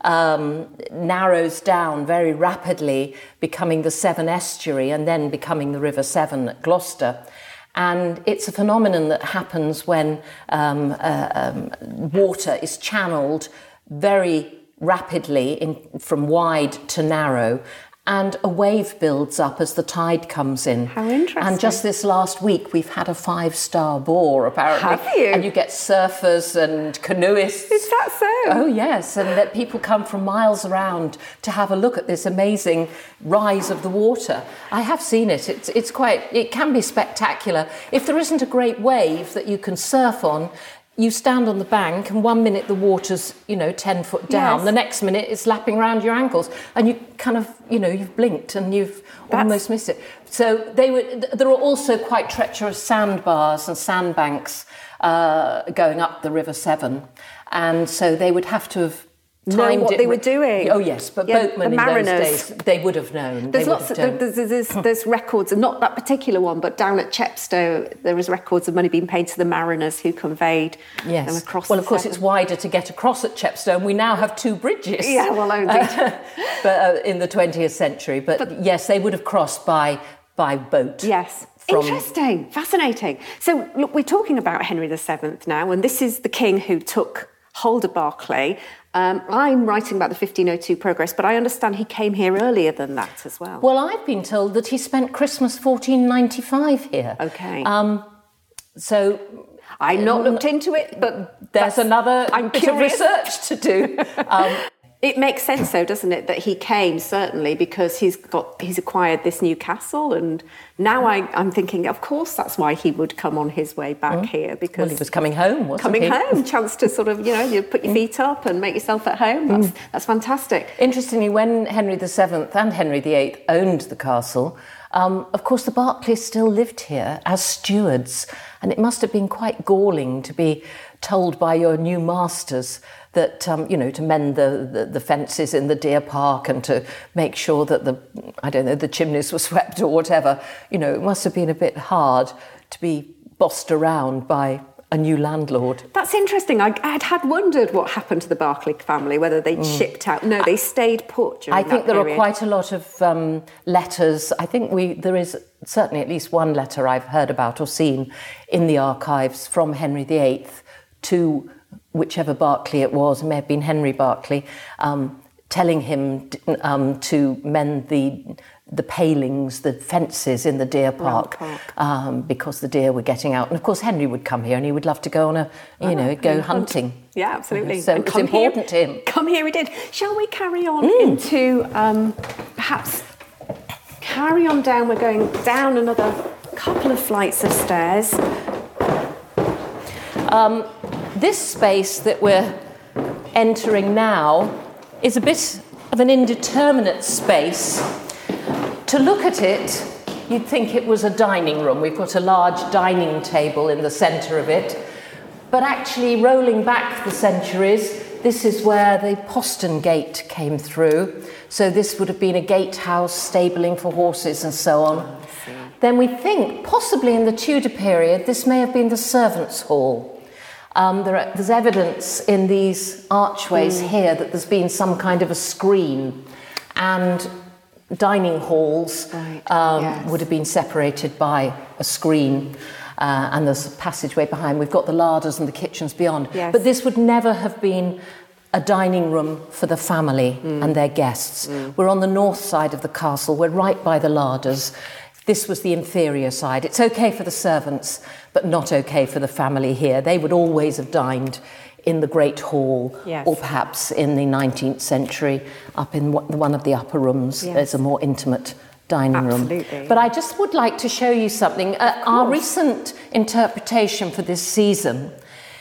narrows down very rapidly, becoming the Severn estuary and then becoming the River Severn at Gloucester. And it's a phenomenon that happens when water is channeled very rapidly from wide to narrow, and a wave builds up as the tide comes in. How interesting. And just this last week, we've had a 5-star bore, apparently. Have you? And you get surfers and canoeists. Is that so? Oh, yes. And that people come from miles around to have a look at this amazing rise of the water. I have seen it. It can be spectacular. If there isn't a great wave that you can surf on, you stand on the bank and 1 minute the water's, 10 foot down. Yes. The next minute it's lapping around your ankles and you kind of, you've blinked and you've almost missed it. So there are also quite treacherous sandbars and sandbanks going up the River Severn. And so they would have to have know what they were doing. Oh yes, but boatmen in those days, they would have known. There's there's records, and not that particular one, but down at Chepstow there was records of money being paid to the mariners who conveyed them across. Well, of course, it's wider to get across at Chepstow, and we now have 2 bridges. Yeah, well, indeed. But in the 20th century, but yes, they would have crossed by boat. Yes. Interesting, fascinating. So look, we're talking about Henry VII now, and this is the king who took hold of Berkeley. I'm writing about the 1502 progress, but I understand he came here earlier than that as well. Well, I've been told that he spent Christmas 1495 here. Okay. So I've not looked into it, but there's another bit of curious. research to do. It makes sense, though, doesn't it, that he came, certainly, because he's acquired this new castle, and now I'm thinking, of course, that's why he would come on his way back here, because... Well, he was coming home, wasn't he? Coming home, chance to sort of, you put your feet up and make yourself at home. That's fantastic. Interestingly, when Henry VII and Henry VIII owned the castle, of course, the Berkeleys still lived here as stewards, and it must have been quite galling to be told by your new masters that, to mend the fences in the deer park and to make sure that the chimneys were swept or whatever. It must have been a bit hard to be bossed around by a new landlord. That's interesting. I had wondered what happened to the Berkeley family, whether they'd shipped out. No, they stayed put during that period. I think there are quite a lot of letters. I think there is certainly at least one letter I've heard about or seen in the archives from Henry VIII to whichever Berkeley it was, it may have been Henry Berkeley, telling him to mend the palings, the fences in the deer park, because the deer were getting out. And of course, Henry would come here and he would love to go on go hunting. Yeah, absolutely. So it's important to him. Come here, he did. Shall we carry on into perhaps carry on down? We're going down another couple of flights of stairs. This space that we're entering now is a bit of an indeterminate space. To look at it, you'd think it was a dining room. We've got a large dining table in the centre of it. But actually, rolling back the centuries, this is where the postern gate came through. So this would have been a gatehouse, stabling for horses and so on. Then we think, possibly in the Tudor period, this may have been the servants' hall. There's evidence in these archways here that there's been some kind of a screen, and dining halls would have been separated by a screen, and there's a passageway behind. We've got the larders and the kitchens beyond. Yes. But this would never have been a dining room for the family and their guests. We're on the north side of the castle. We're right by the larders. This was the inferior side. It's okay for the servants, but not okay for the family here. They would always have dined in the Great Hall, or perhaps in the 19th century, up in one of the upper rooms. There's a more intimate dining room. But I just would like to show you something. Our recent interpretation for this season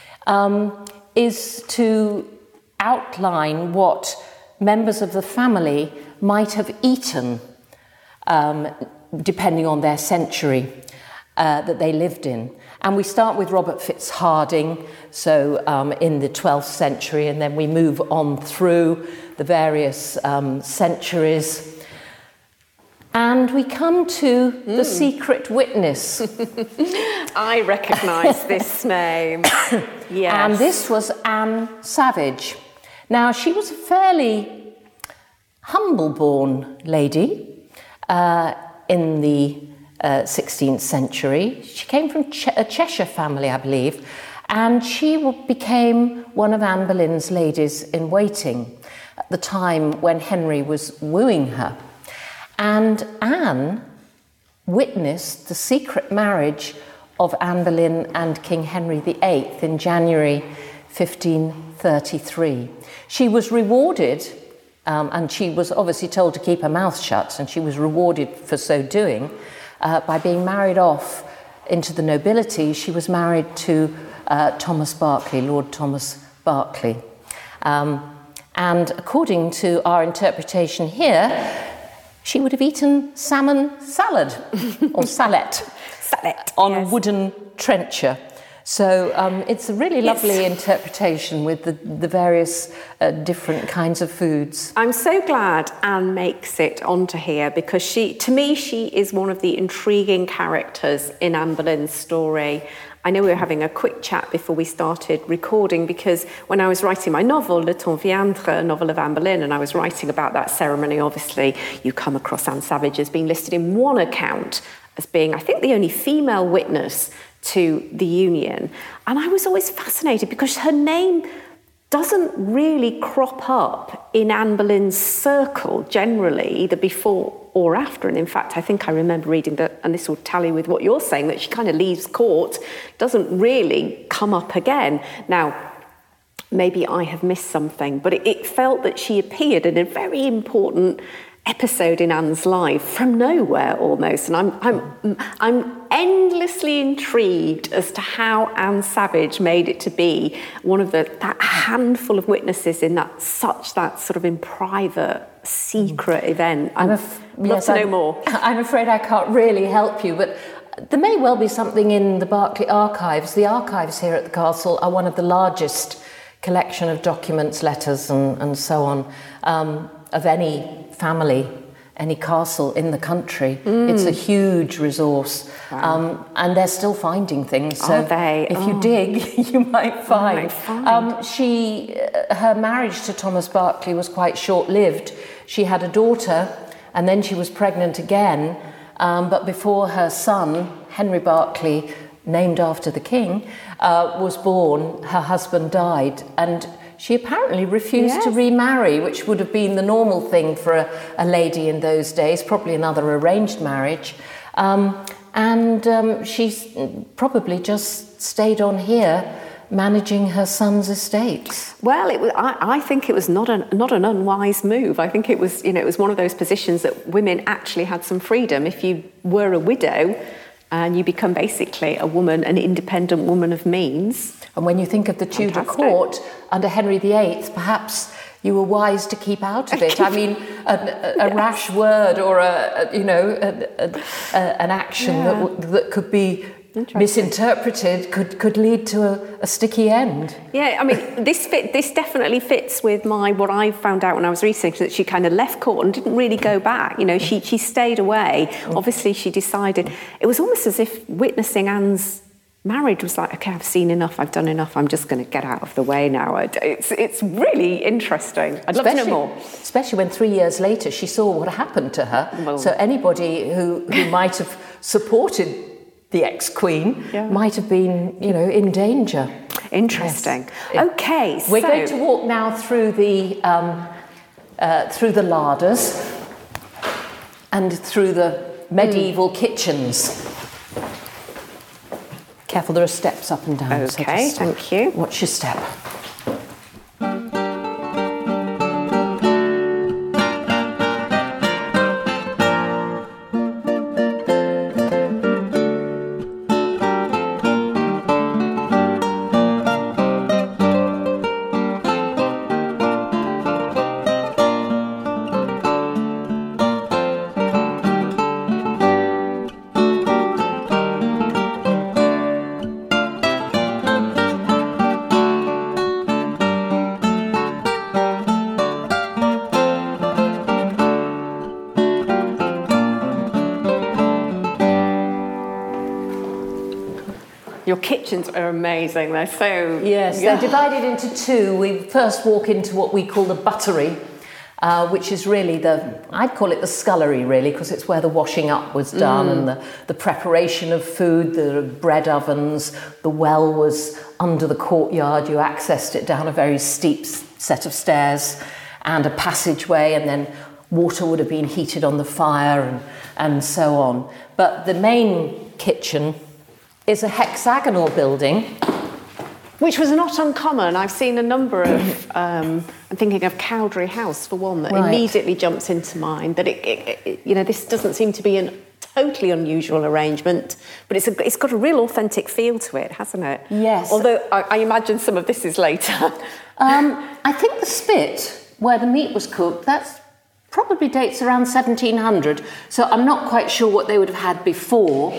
is to outline what members of the family might have eaten depending on their century that they lived in. And we start with Robert FitzHarding, so in the 12th century, and then we move on through the various centuries. And we come to the secret witness. I recognise this name. Yes. And this was Anne Savage. Now, she was a fairly humble-born lady in the 16th century. She came from a Cheshire family, I believe, and she became one of Anne Boleyn's ladies in waiting at the time when Henry was wooing her. And Anne witnessed the secret marriage of Anne Boleyn and King Henry VIII in January 1533. She was rewarded, and she was obviously told to keep her mouth shut, and she was rewarded for so doing, by being married off into the nobility. She was married to Thomas Berkeley, Lord Thomas Berkeley. And according to our interpretation here, she would have eaten salmon salad or salad on a wooden trencher. So it's a really lovely interpretation with the various different kinds of foods. I'm so glad Anne makes it onto here, because to me, she is one of the intriguing characters in Anne Boleyn's story. I know we were having a quick chat before we started recording, because when I was writing my novel, Le Temps Viendra, a novel of Anne Boleyn, and I was writing about that ceremony, obviously you come across Anne Savage as being listed in one account as being, I think, the only female witness to the union. And I was always fascinated because her name doesn't really crop up in Anne Boleyn's circle generally, either before or after. And in fact, I think I remember reading that, and this will tally with what you're saying, that she kind of leaves court, doesn't really come up again. Now, maybe I have missed something, but it felt that she appeared in a very important episode in Anne's life from nowhere almost, and I'm endlessly intrigued as to how Anne Savage made it to be one of that handful of witnesses in that sort of in private secret event. I'd love to know more. I'm afraid I can't really help you, but there may well be something in the Berkeley archives. The archives here at the castle are one of the largest collection of documents, letters and so on of any family, any castle in the country. It's a huge resource. Wow. And they're still finding things. So are they? If you dig, you might find. Her marriage to Thomas Berkeley was quite short-lived. She had a daughter, and then she was pregnant again. But before her son, Henry Berkeley, named after the king, was born, her husband died, and she apparently refused to remarry, which would have been the normal thing for a lady in those days, probably another arranged marriage. She's probably just stayed on here managing her son's estates. Well, I think it was not an unwise move. I think it was one of those positions that women actually had some freedom. If you were a widow and you become basically a woman, an independent woman of means. And when you think of the Tudor court under Henry VIII, perhaps you were wise to keep out of it. I mean, a rash word or an action that could be misinterpreted could lead to a sticky end. Yeah, I mean, this definitely fits with what I found out when I was researching, that she kind of left court and didn't really go back. She stayed away. Obviously, she decided, it was almost as if witnessing Anne's marriage was like, okay, I've seen enough, I've done enough, I'm just going to get out of the way now. It's really interesting. I'd love to know more. Especially when 3 years later she saw what happened to her. Well, so anybody who might have supported the ex-queen might have been, in danger. Interesting. Yes. Okay, we're going to walk now through the larders and through the medieval kitchens. Careful, there are steps up and down. Okay, so thank you. Watch your step. Your kitchens are amazing. They're so... Yes, they're divided into two. We first walk into what we call the buttery, which is really I'd call it the scullery, really, because it's where the washing up was done and the preparation of food, the bread ovens. The well was under the courtyard. You accessed it down a very steep set of stairs and a passageway, and then water would have been heated on the fire and so on. But the main kitchen is a hexagonal building. Which was not uncommon. I've seen a number of, I'm thinking of Cowdray House for one, that immediately jumps into mind. That this doesn't seem to be a totally unusual arrangement, but it's got a real authentic feel to it, hasn't it? Yes. Although I imagine some of this is later. I think the spit where the meat was cooked, that's probably dates around 1700. So I'm not quite sure what they would have had before.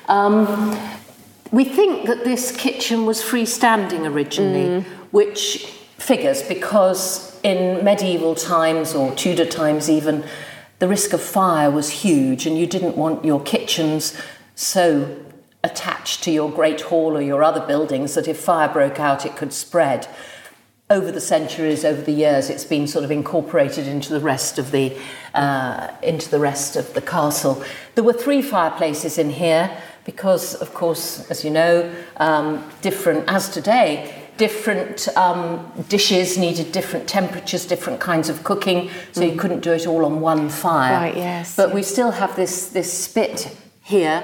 We think that this kitchen was freestanding originally, which figures because in medieval times or Tudor times even, the risk of fire was huge, and you didn't want your kitchens so attached to your great hall or your other buildings that if fire broke out it could spread. Over the centuries, over the years, it's been sort of incorporated into the rest of the castle. There were 3 fireplaces in here because, of course, as you know, different dishes needed different temperatures, different kinds of cooking, so you couldn't do it all on one fire. Right, yes. But we still have this spit here.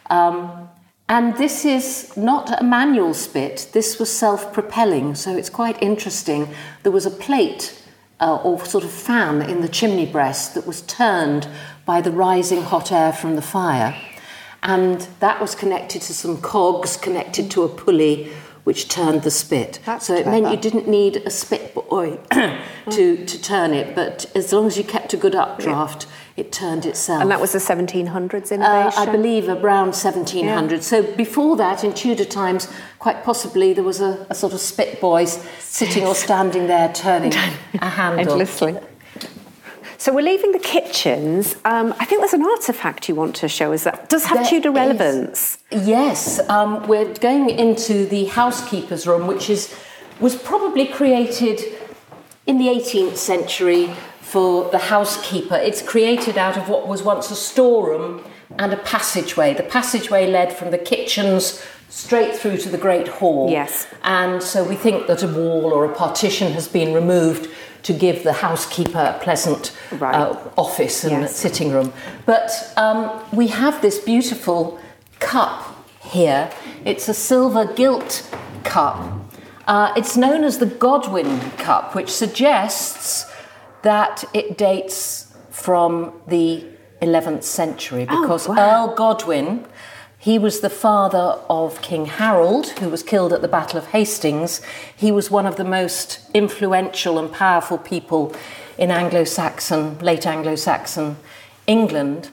And this is not a manual spit, this was self-propelling, so it's quite interesting. There was a plate or sort of fan in the chimney breast that was turned by the rising hot air from the fire. And that was connected to some cogs, connected to a pulley, which turned the spit. That's so it clever. meant you didn't need a spit boy to turn it, but as long as you kept a good updraft, it turned itself. And that was the 1700s innovation? I believe around 1700. Yeah. So before that, in Tudor times, quite possibly there was a sort of spit boy sitting or standing there turning a handle. Endlessly. So we're leaving the kitchens. I think there's an artefact you want to show us that does have Tudor relevance. Yes, we're going into the housekeeper's room, which was probably created in the 18th century for the housekeeper. It's created out of what was once a storeroom and a passageway. The passageway led from the kitchens straight through to the Great Hall. Yes. And so we think that a wall or a partition has been removed to give the housekeeper a pleasant office and sitting room. But we have this beautiful cup here. It's a silver gilt cup. It's known as the Godwin cup, which suggests that it dates from the 11th century because Earl Godwin, he was the father of King Harold, who was killed at the Battle of Hastings. He was one of the most influential and powerful people in late Anglo-Saxon England.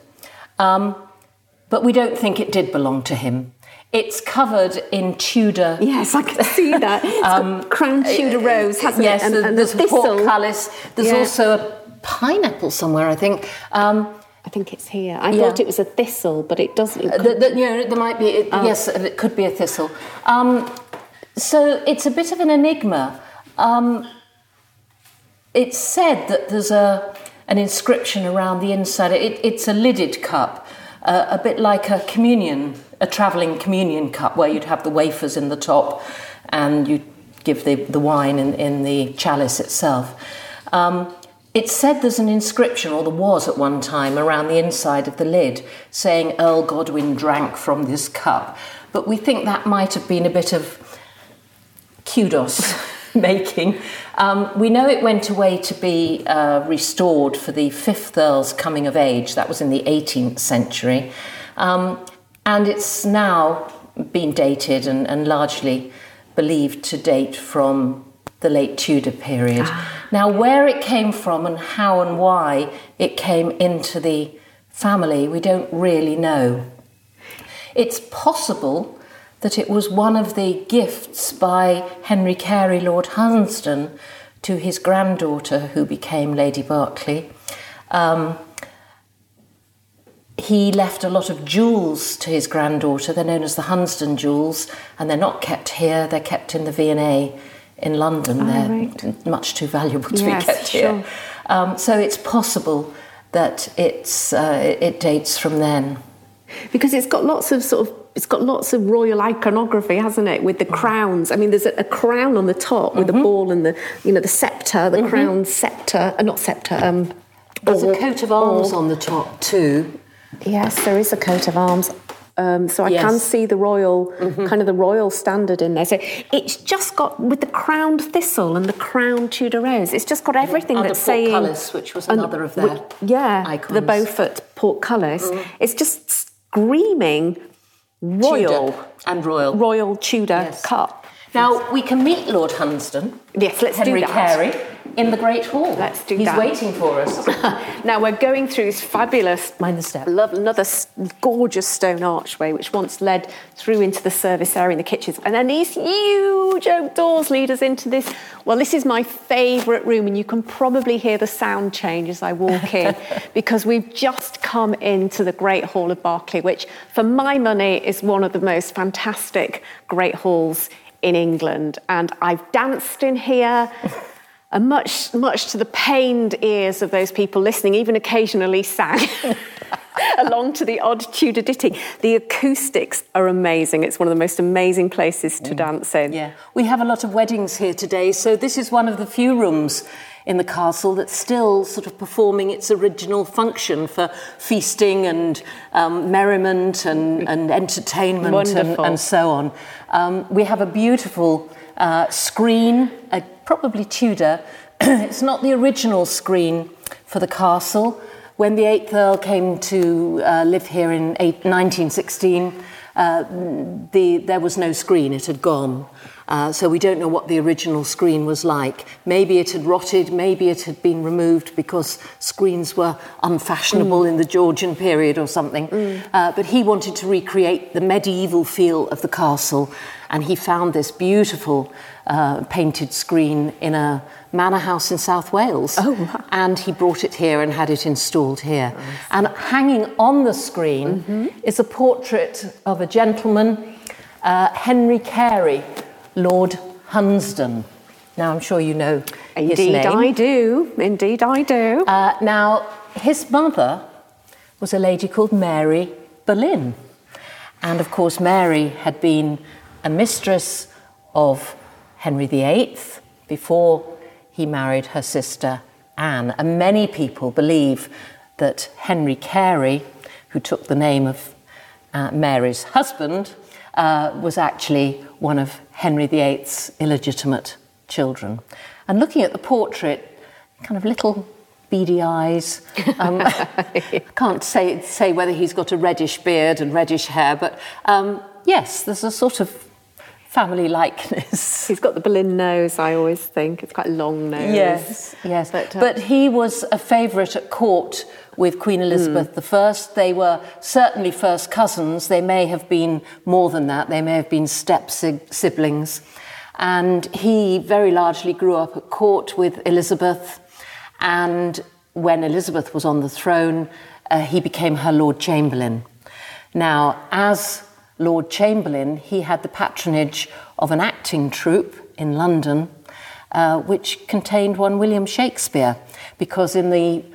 But we don't think it did belong to him. It's covered in Tudor. Yes, I can see that. It's got crown Tudor rose, hasn't it? Yes, and there's the portcullis. There's also a pineapple somewhere, I think. I think it's here. I thought it was a thistle, but it doesn't. There might be. Yes, it could be a thistle. So it's a bit of an enigma. It's said that there's an inscription around the inside. It's a lidded cup, a bit like a travelling communion cup, where you'd have the wafers in the top, and you'd give the wine in the chalice itself. It's said there's an inscription, or there was at one time, around the inside of the lid saying Earl Godwin drank from this cup. But we think that might have been a bit of kudos making. We know it went away to be restored for the 5th Earl's coming of age. That was in the 18th century. And it's now been dated and largely believed to date from the late Tudor period. Now, where it came from and how and why it came into the family, we don't really know. It's possible that it was one of the gifts by Henry Carey, Lord Hunsdon, to his granddaughter, who became Lady Berkeley. he left a lot of jewels to his granddaughter. They're known as the Hunsdon jewels, and they're not kept here. They're kept in the V&A in London. They're much too valuable to be kept here. So it's possible that it dates from then. Because it's got lots of royal iconography, hasn't it? With the crowns. I mean, there's a crown on the top with the ball and the scepter, the crown scepter, not scepter. There's a coat of arms on the top too. Yes, there is a coat of arms. So I can see the royal, kind of the royal standard in there. So it's just got, with the crowned thistle and the crowned Tudor rose, it's just got everything that's saying... portcullis, which was another of their icons. The Beaufort portcullis. It's just screaming royal. Tudor and royal. Royal Tudor cup. Now, we can meet Lord Hunsdon. Yes, let's Henry do that. Carey, in the Great Hall. Let's do He's that. waiting for us. Now, we're going through this fabulous... Mind the step. Another gorgeous stone archway, which once led through into the service area and the kitchens. And then these huge oak doors lead us into this... Well, this is my favourite room, and you can probably hear the sound change as I walk in, because we've just come into the Great Hall of Berkeley, which, for my money, is one of the most fantastic Great Halls in England. And I've danced in here, and much to the pained ears of those people listening, even occasionally sang along to the odd Tudor ditty. The acoustics are amazing. It's one of the most amazing places to dance in. Yeah, we have a lot of weddings here today, so this is one of the few rooms in the castle that's still sort of performing its original function for feasting and merriment and entertainment and so on. We have a beautiful screen, probably Tudor. It's not the original screen for the castle. When the 8th Earl came to live here in 1916, there was no screen, it had gone. So we don't know what the original screen was like. Maybe it had rotted, maybe it had been removed because screens were unfashionable in the Georgian period or something. But he wanted to recreate the medieval feel of the castle, and he found this beautiful painted screen in a manor house in South Wales. Oh, wow. And he brought it here and had it installed here. Nice. And hanging on the screen is a portrait of a gentleman, Henry Carey, Lord Hunsdon. Now, I'm sure you know his name. Indeed I do. Now, his mother was a lady called Mary Boleyn. And, of course, Mary had been a mistress of Henry VIII before he married her sister Anne. And many people believe that Henry Carey, who took the name of Mary's husband, was actually one of Henry VIII's illegitimate children. And looking at the portrait, kind of little beady eyes. Can't say whether he's got a reddish beard and reddish hair, but yes, there's a sort of family likeness. He's got the Boleyn nose, I always think. It's quite a long nose. Yes. But he was a favourite at court with Queen Elizabeth I. They were certainly first cousins. They may have been more than that. They may have been step-siblings. And he very largely grew up at court with Elizabeth. And when Elizabeth was on the throne, he became her Lord Chamberlain. Now, as Lord Chamberlain, he had the patronage of an acting troupe in London, which contained one William Shakespeare, because in the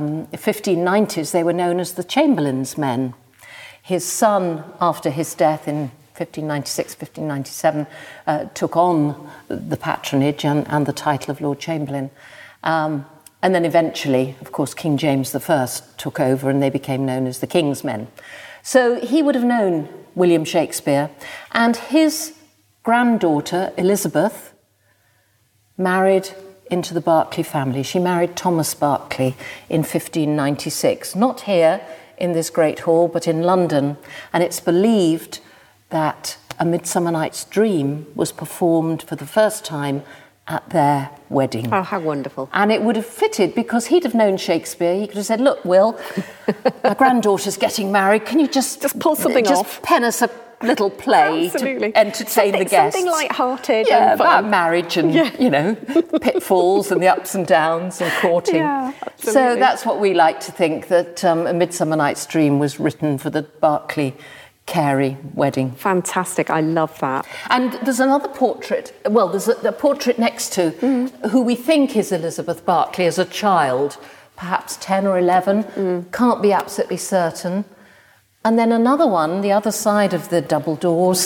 1590s they were known as the Chamberlain's Men. His son, after his death in 1596, 1597, took on the patronage and the title of Lord Chamberlain. And then eventually, of course, King James I took over and they became known as the King's Men. So he would have known William Shakespeare, and his granddaughter, Elizabeth, married into the Berkeley family. She married Thomas Berkeley in 1596, not here in this great hall, but in London, and it's believed that A Midsummer Night's Dream was performed for the first time at their wedding. Oh, how wonderful. And it would have fitted, because he'd have known Shakespeare. He could have said, look, Will, my granddaughter's getting married. Can you just pull something off? Pen us a little play Absolutely. to entertain the guests. Something light-hearted Yeah, and fun. about marriage and, pitfalls and the ups and downs and courting. Yeah, so absolutely. that's what we like to think, that A Midsummer Night's Dream was written for the Berkeley-Carey wedding. Fantastic. I love that. And there's another portrait, well, there's a portrait next to who we think is Elizabeth Berkeley as a child, perhaps 10 or 11, can't be absolutely certain. And then another one, the other side of the double doors,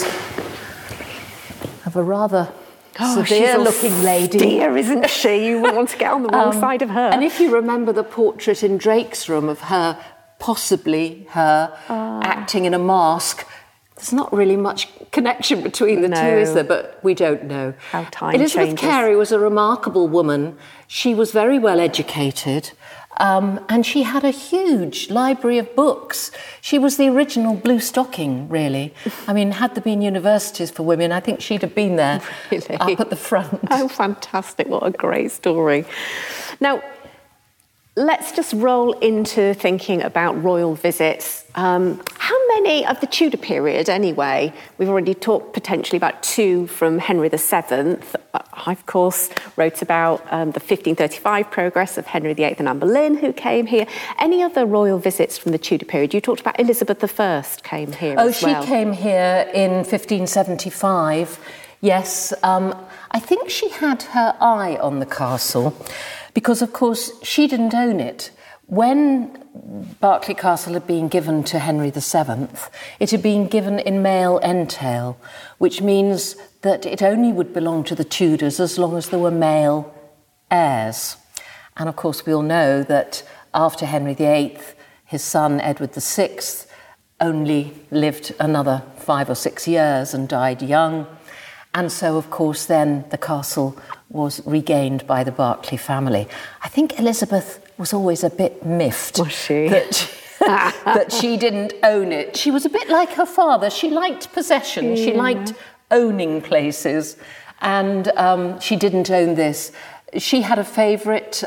of a rather severe-looking lady. Dear, isn't she? You wouldn't want to get on the wrong side of her. And if you remember the portrait in Drake's room of her, possibly her, acting in a mask, there's not really much connection between the two, is there? But we don't know. How time Elizabeth changes. Carey was a remarkable woman. She was very well educated. And she had a huge library of books. She was the original blue stocking, really. I mean, had there been universities for women, I think she'd have been there, Really? up at the front. Oh, fantastic. What a great story. Now, let's just roll into thinking about royal visits. How many of the Tudor period, anyway? We've already talked potentially about 2 from Henry VII. I, of course, wrote about the 1535 progress of Henry VIII and Anne Boleyn, who came here. Any other royal visits from the Tudor period? You talked about Elizabeth I came here as well. Oh, she came here in 1575. Yes, I think she had her eye on the castle because, of course, she didn't own it. When Berkeley Castle had been given to Henry VII, it had been given in male entail, which means that it only would belong to the Tudors as long as there were male heirs. And, of course, we all know that after Henry VIII, his son Edward VI only lived another 5 or 6 years and died young. And so, of course, then the castle was regained by the Berkeley family. I think Elizabeth was always a bit miffed Was she? that she didn't own it. She was a bit like her father. She liked possession. She liked owning places. And she didn't own this. She had a favourite,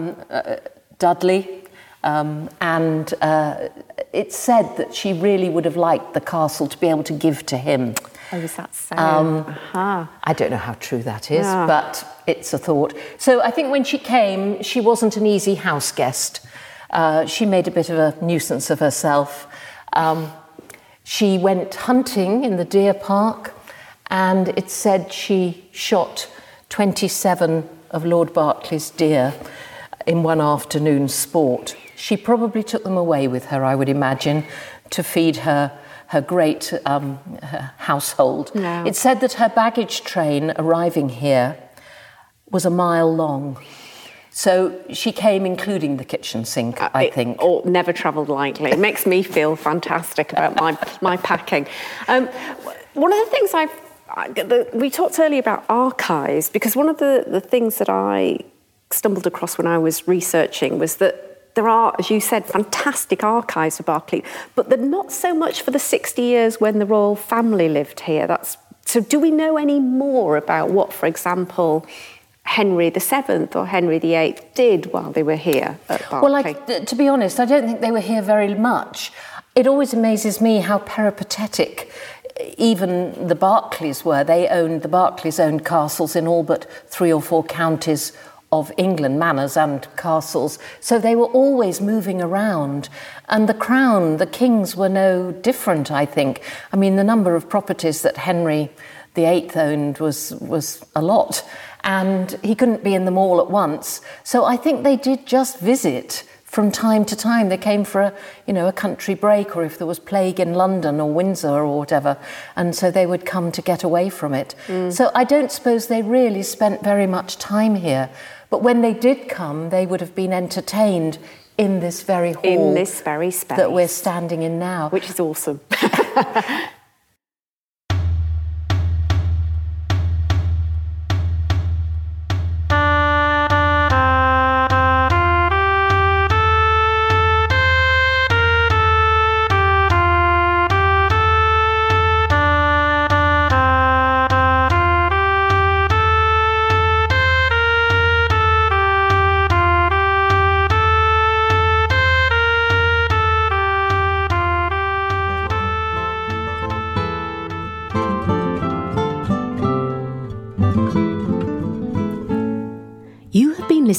Dudley, and it's said that she really would have liked the castle to be able to give to him. Oh, is that so? I don't know how true that is, but it's a thought. So I think when she came, she wasn't an easy house guest. She made a bit of a nuisance of herself. She went hunting in the deer park, and it's said she shot 27 of Lord Berkeley's deer in one afternoon's sport. She probably took them away with her, I would imagine, to feed her great household. No. It's said that her baggage train arriving here was a mile long. So she came including the kitchen sink, I think. Or never travelled lightly. It makes me feel fantastic about my packing. One of the things we talked earlier about archives, because one of the things that I stumbled across when I was researching was that there are, as you said, fantastic archives of Berkeley, but they're not so much for the 60 years when the royal family lived here. So do we know any more about what, for example, Henry VII or Henry VIII did while they were here at Berkeley? Well, to be honest, I don't think they were here very much. It always amazes me how peripatetic even the Berkeleys were. The Berkeleys owned castles in all but 3 or 4 counties of England, manors and castles. So they were always moving around. And the crown, the kings were no different, I think. I mean, the number of properties that Henry VIII owned was a lot. And he couldn't be in them all at once. So I think they did just visit from time to time. They came for a country break, or if there was plague in London or Windsor or whatever, and so they would come to get away from it. So I don't suppose they really spent very much time here. But when they did come, they would have been entertained in this very hall, in this very space that we're standing in now. Which is awesome.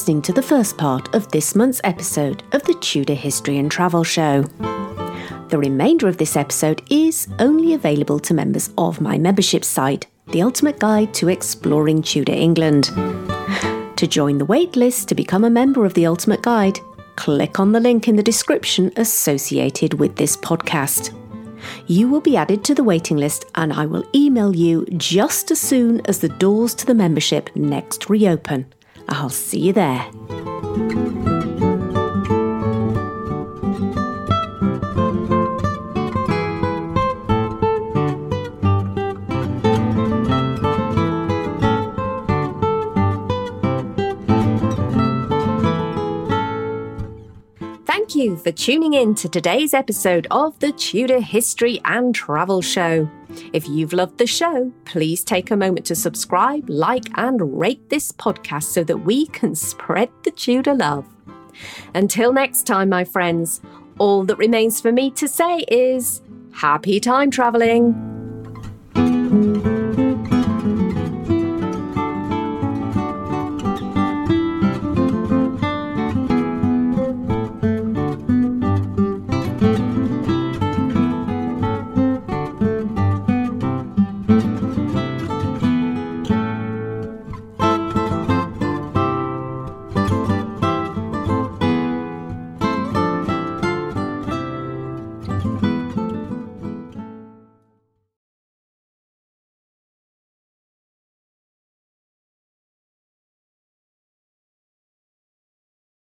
listening to the first part of this month's episode of the Tudor History and Travel Show. The remainder of this episode is only available to members of my membership site, The Ultimate Guide to Exploring Tudor England. To join the waitlist to become a member of The Ultimate Guide, click on the link in the description associated with this podcast. You will be added to the waiting list and I will email you just as soon as the doors to the membership next reopen. I'll see you there. Thank you for tuning in to today's episode of the Tudor History and Travel Show. If you've loved the show, please take a moment to subscribe, like and rate this podcast so that we can spread the Tudor love. Until next time, my friends, all that remains for me to say is happy time travelling.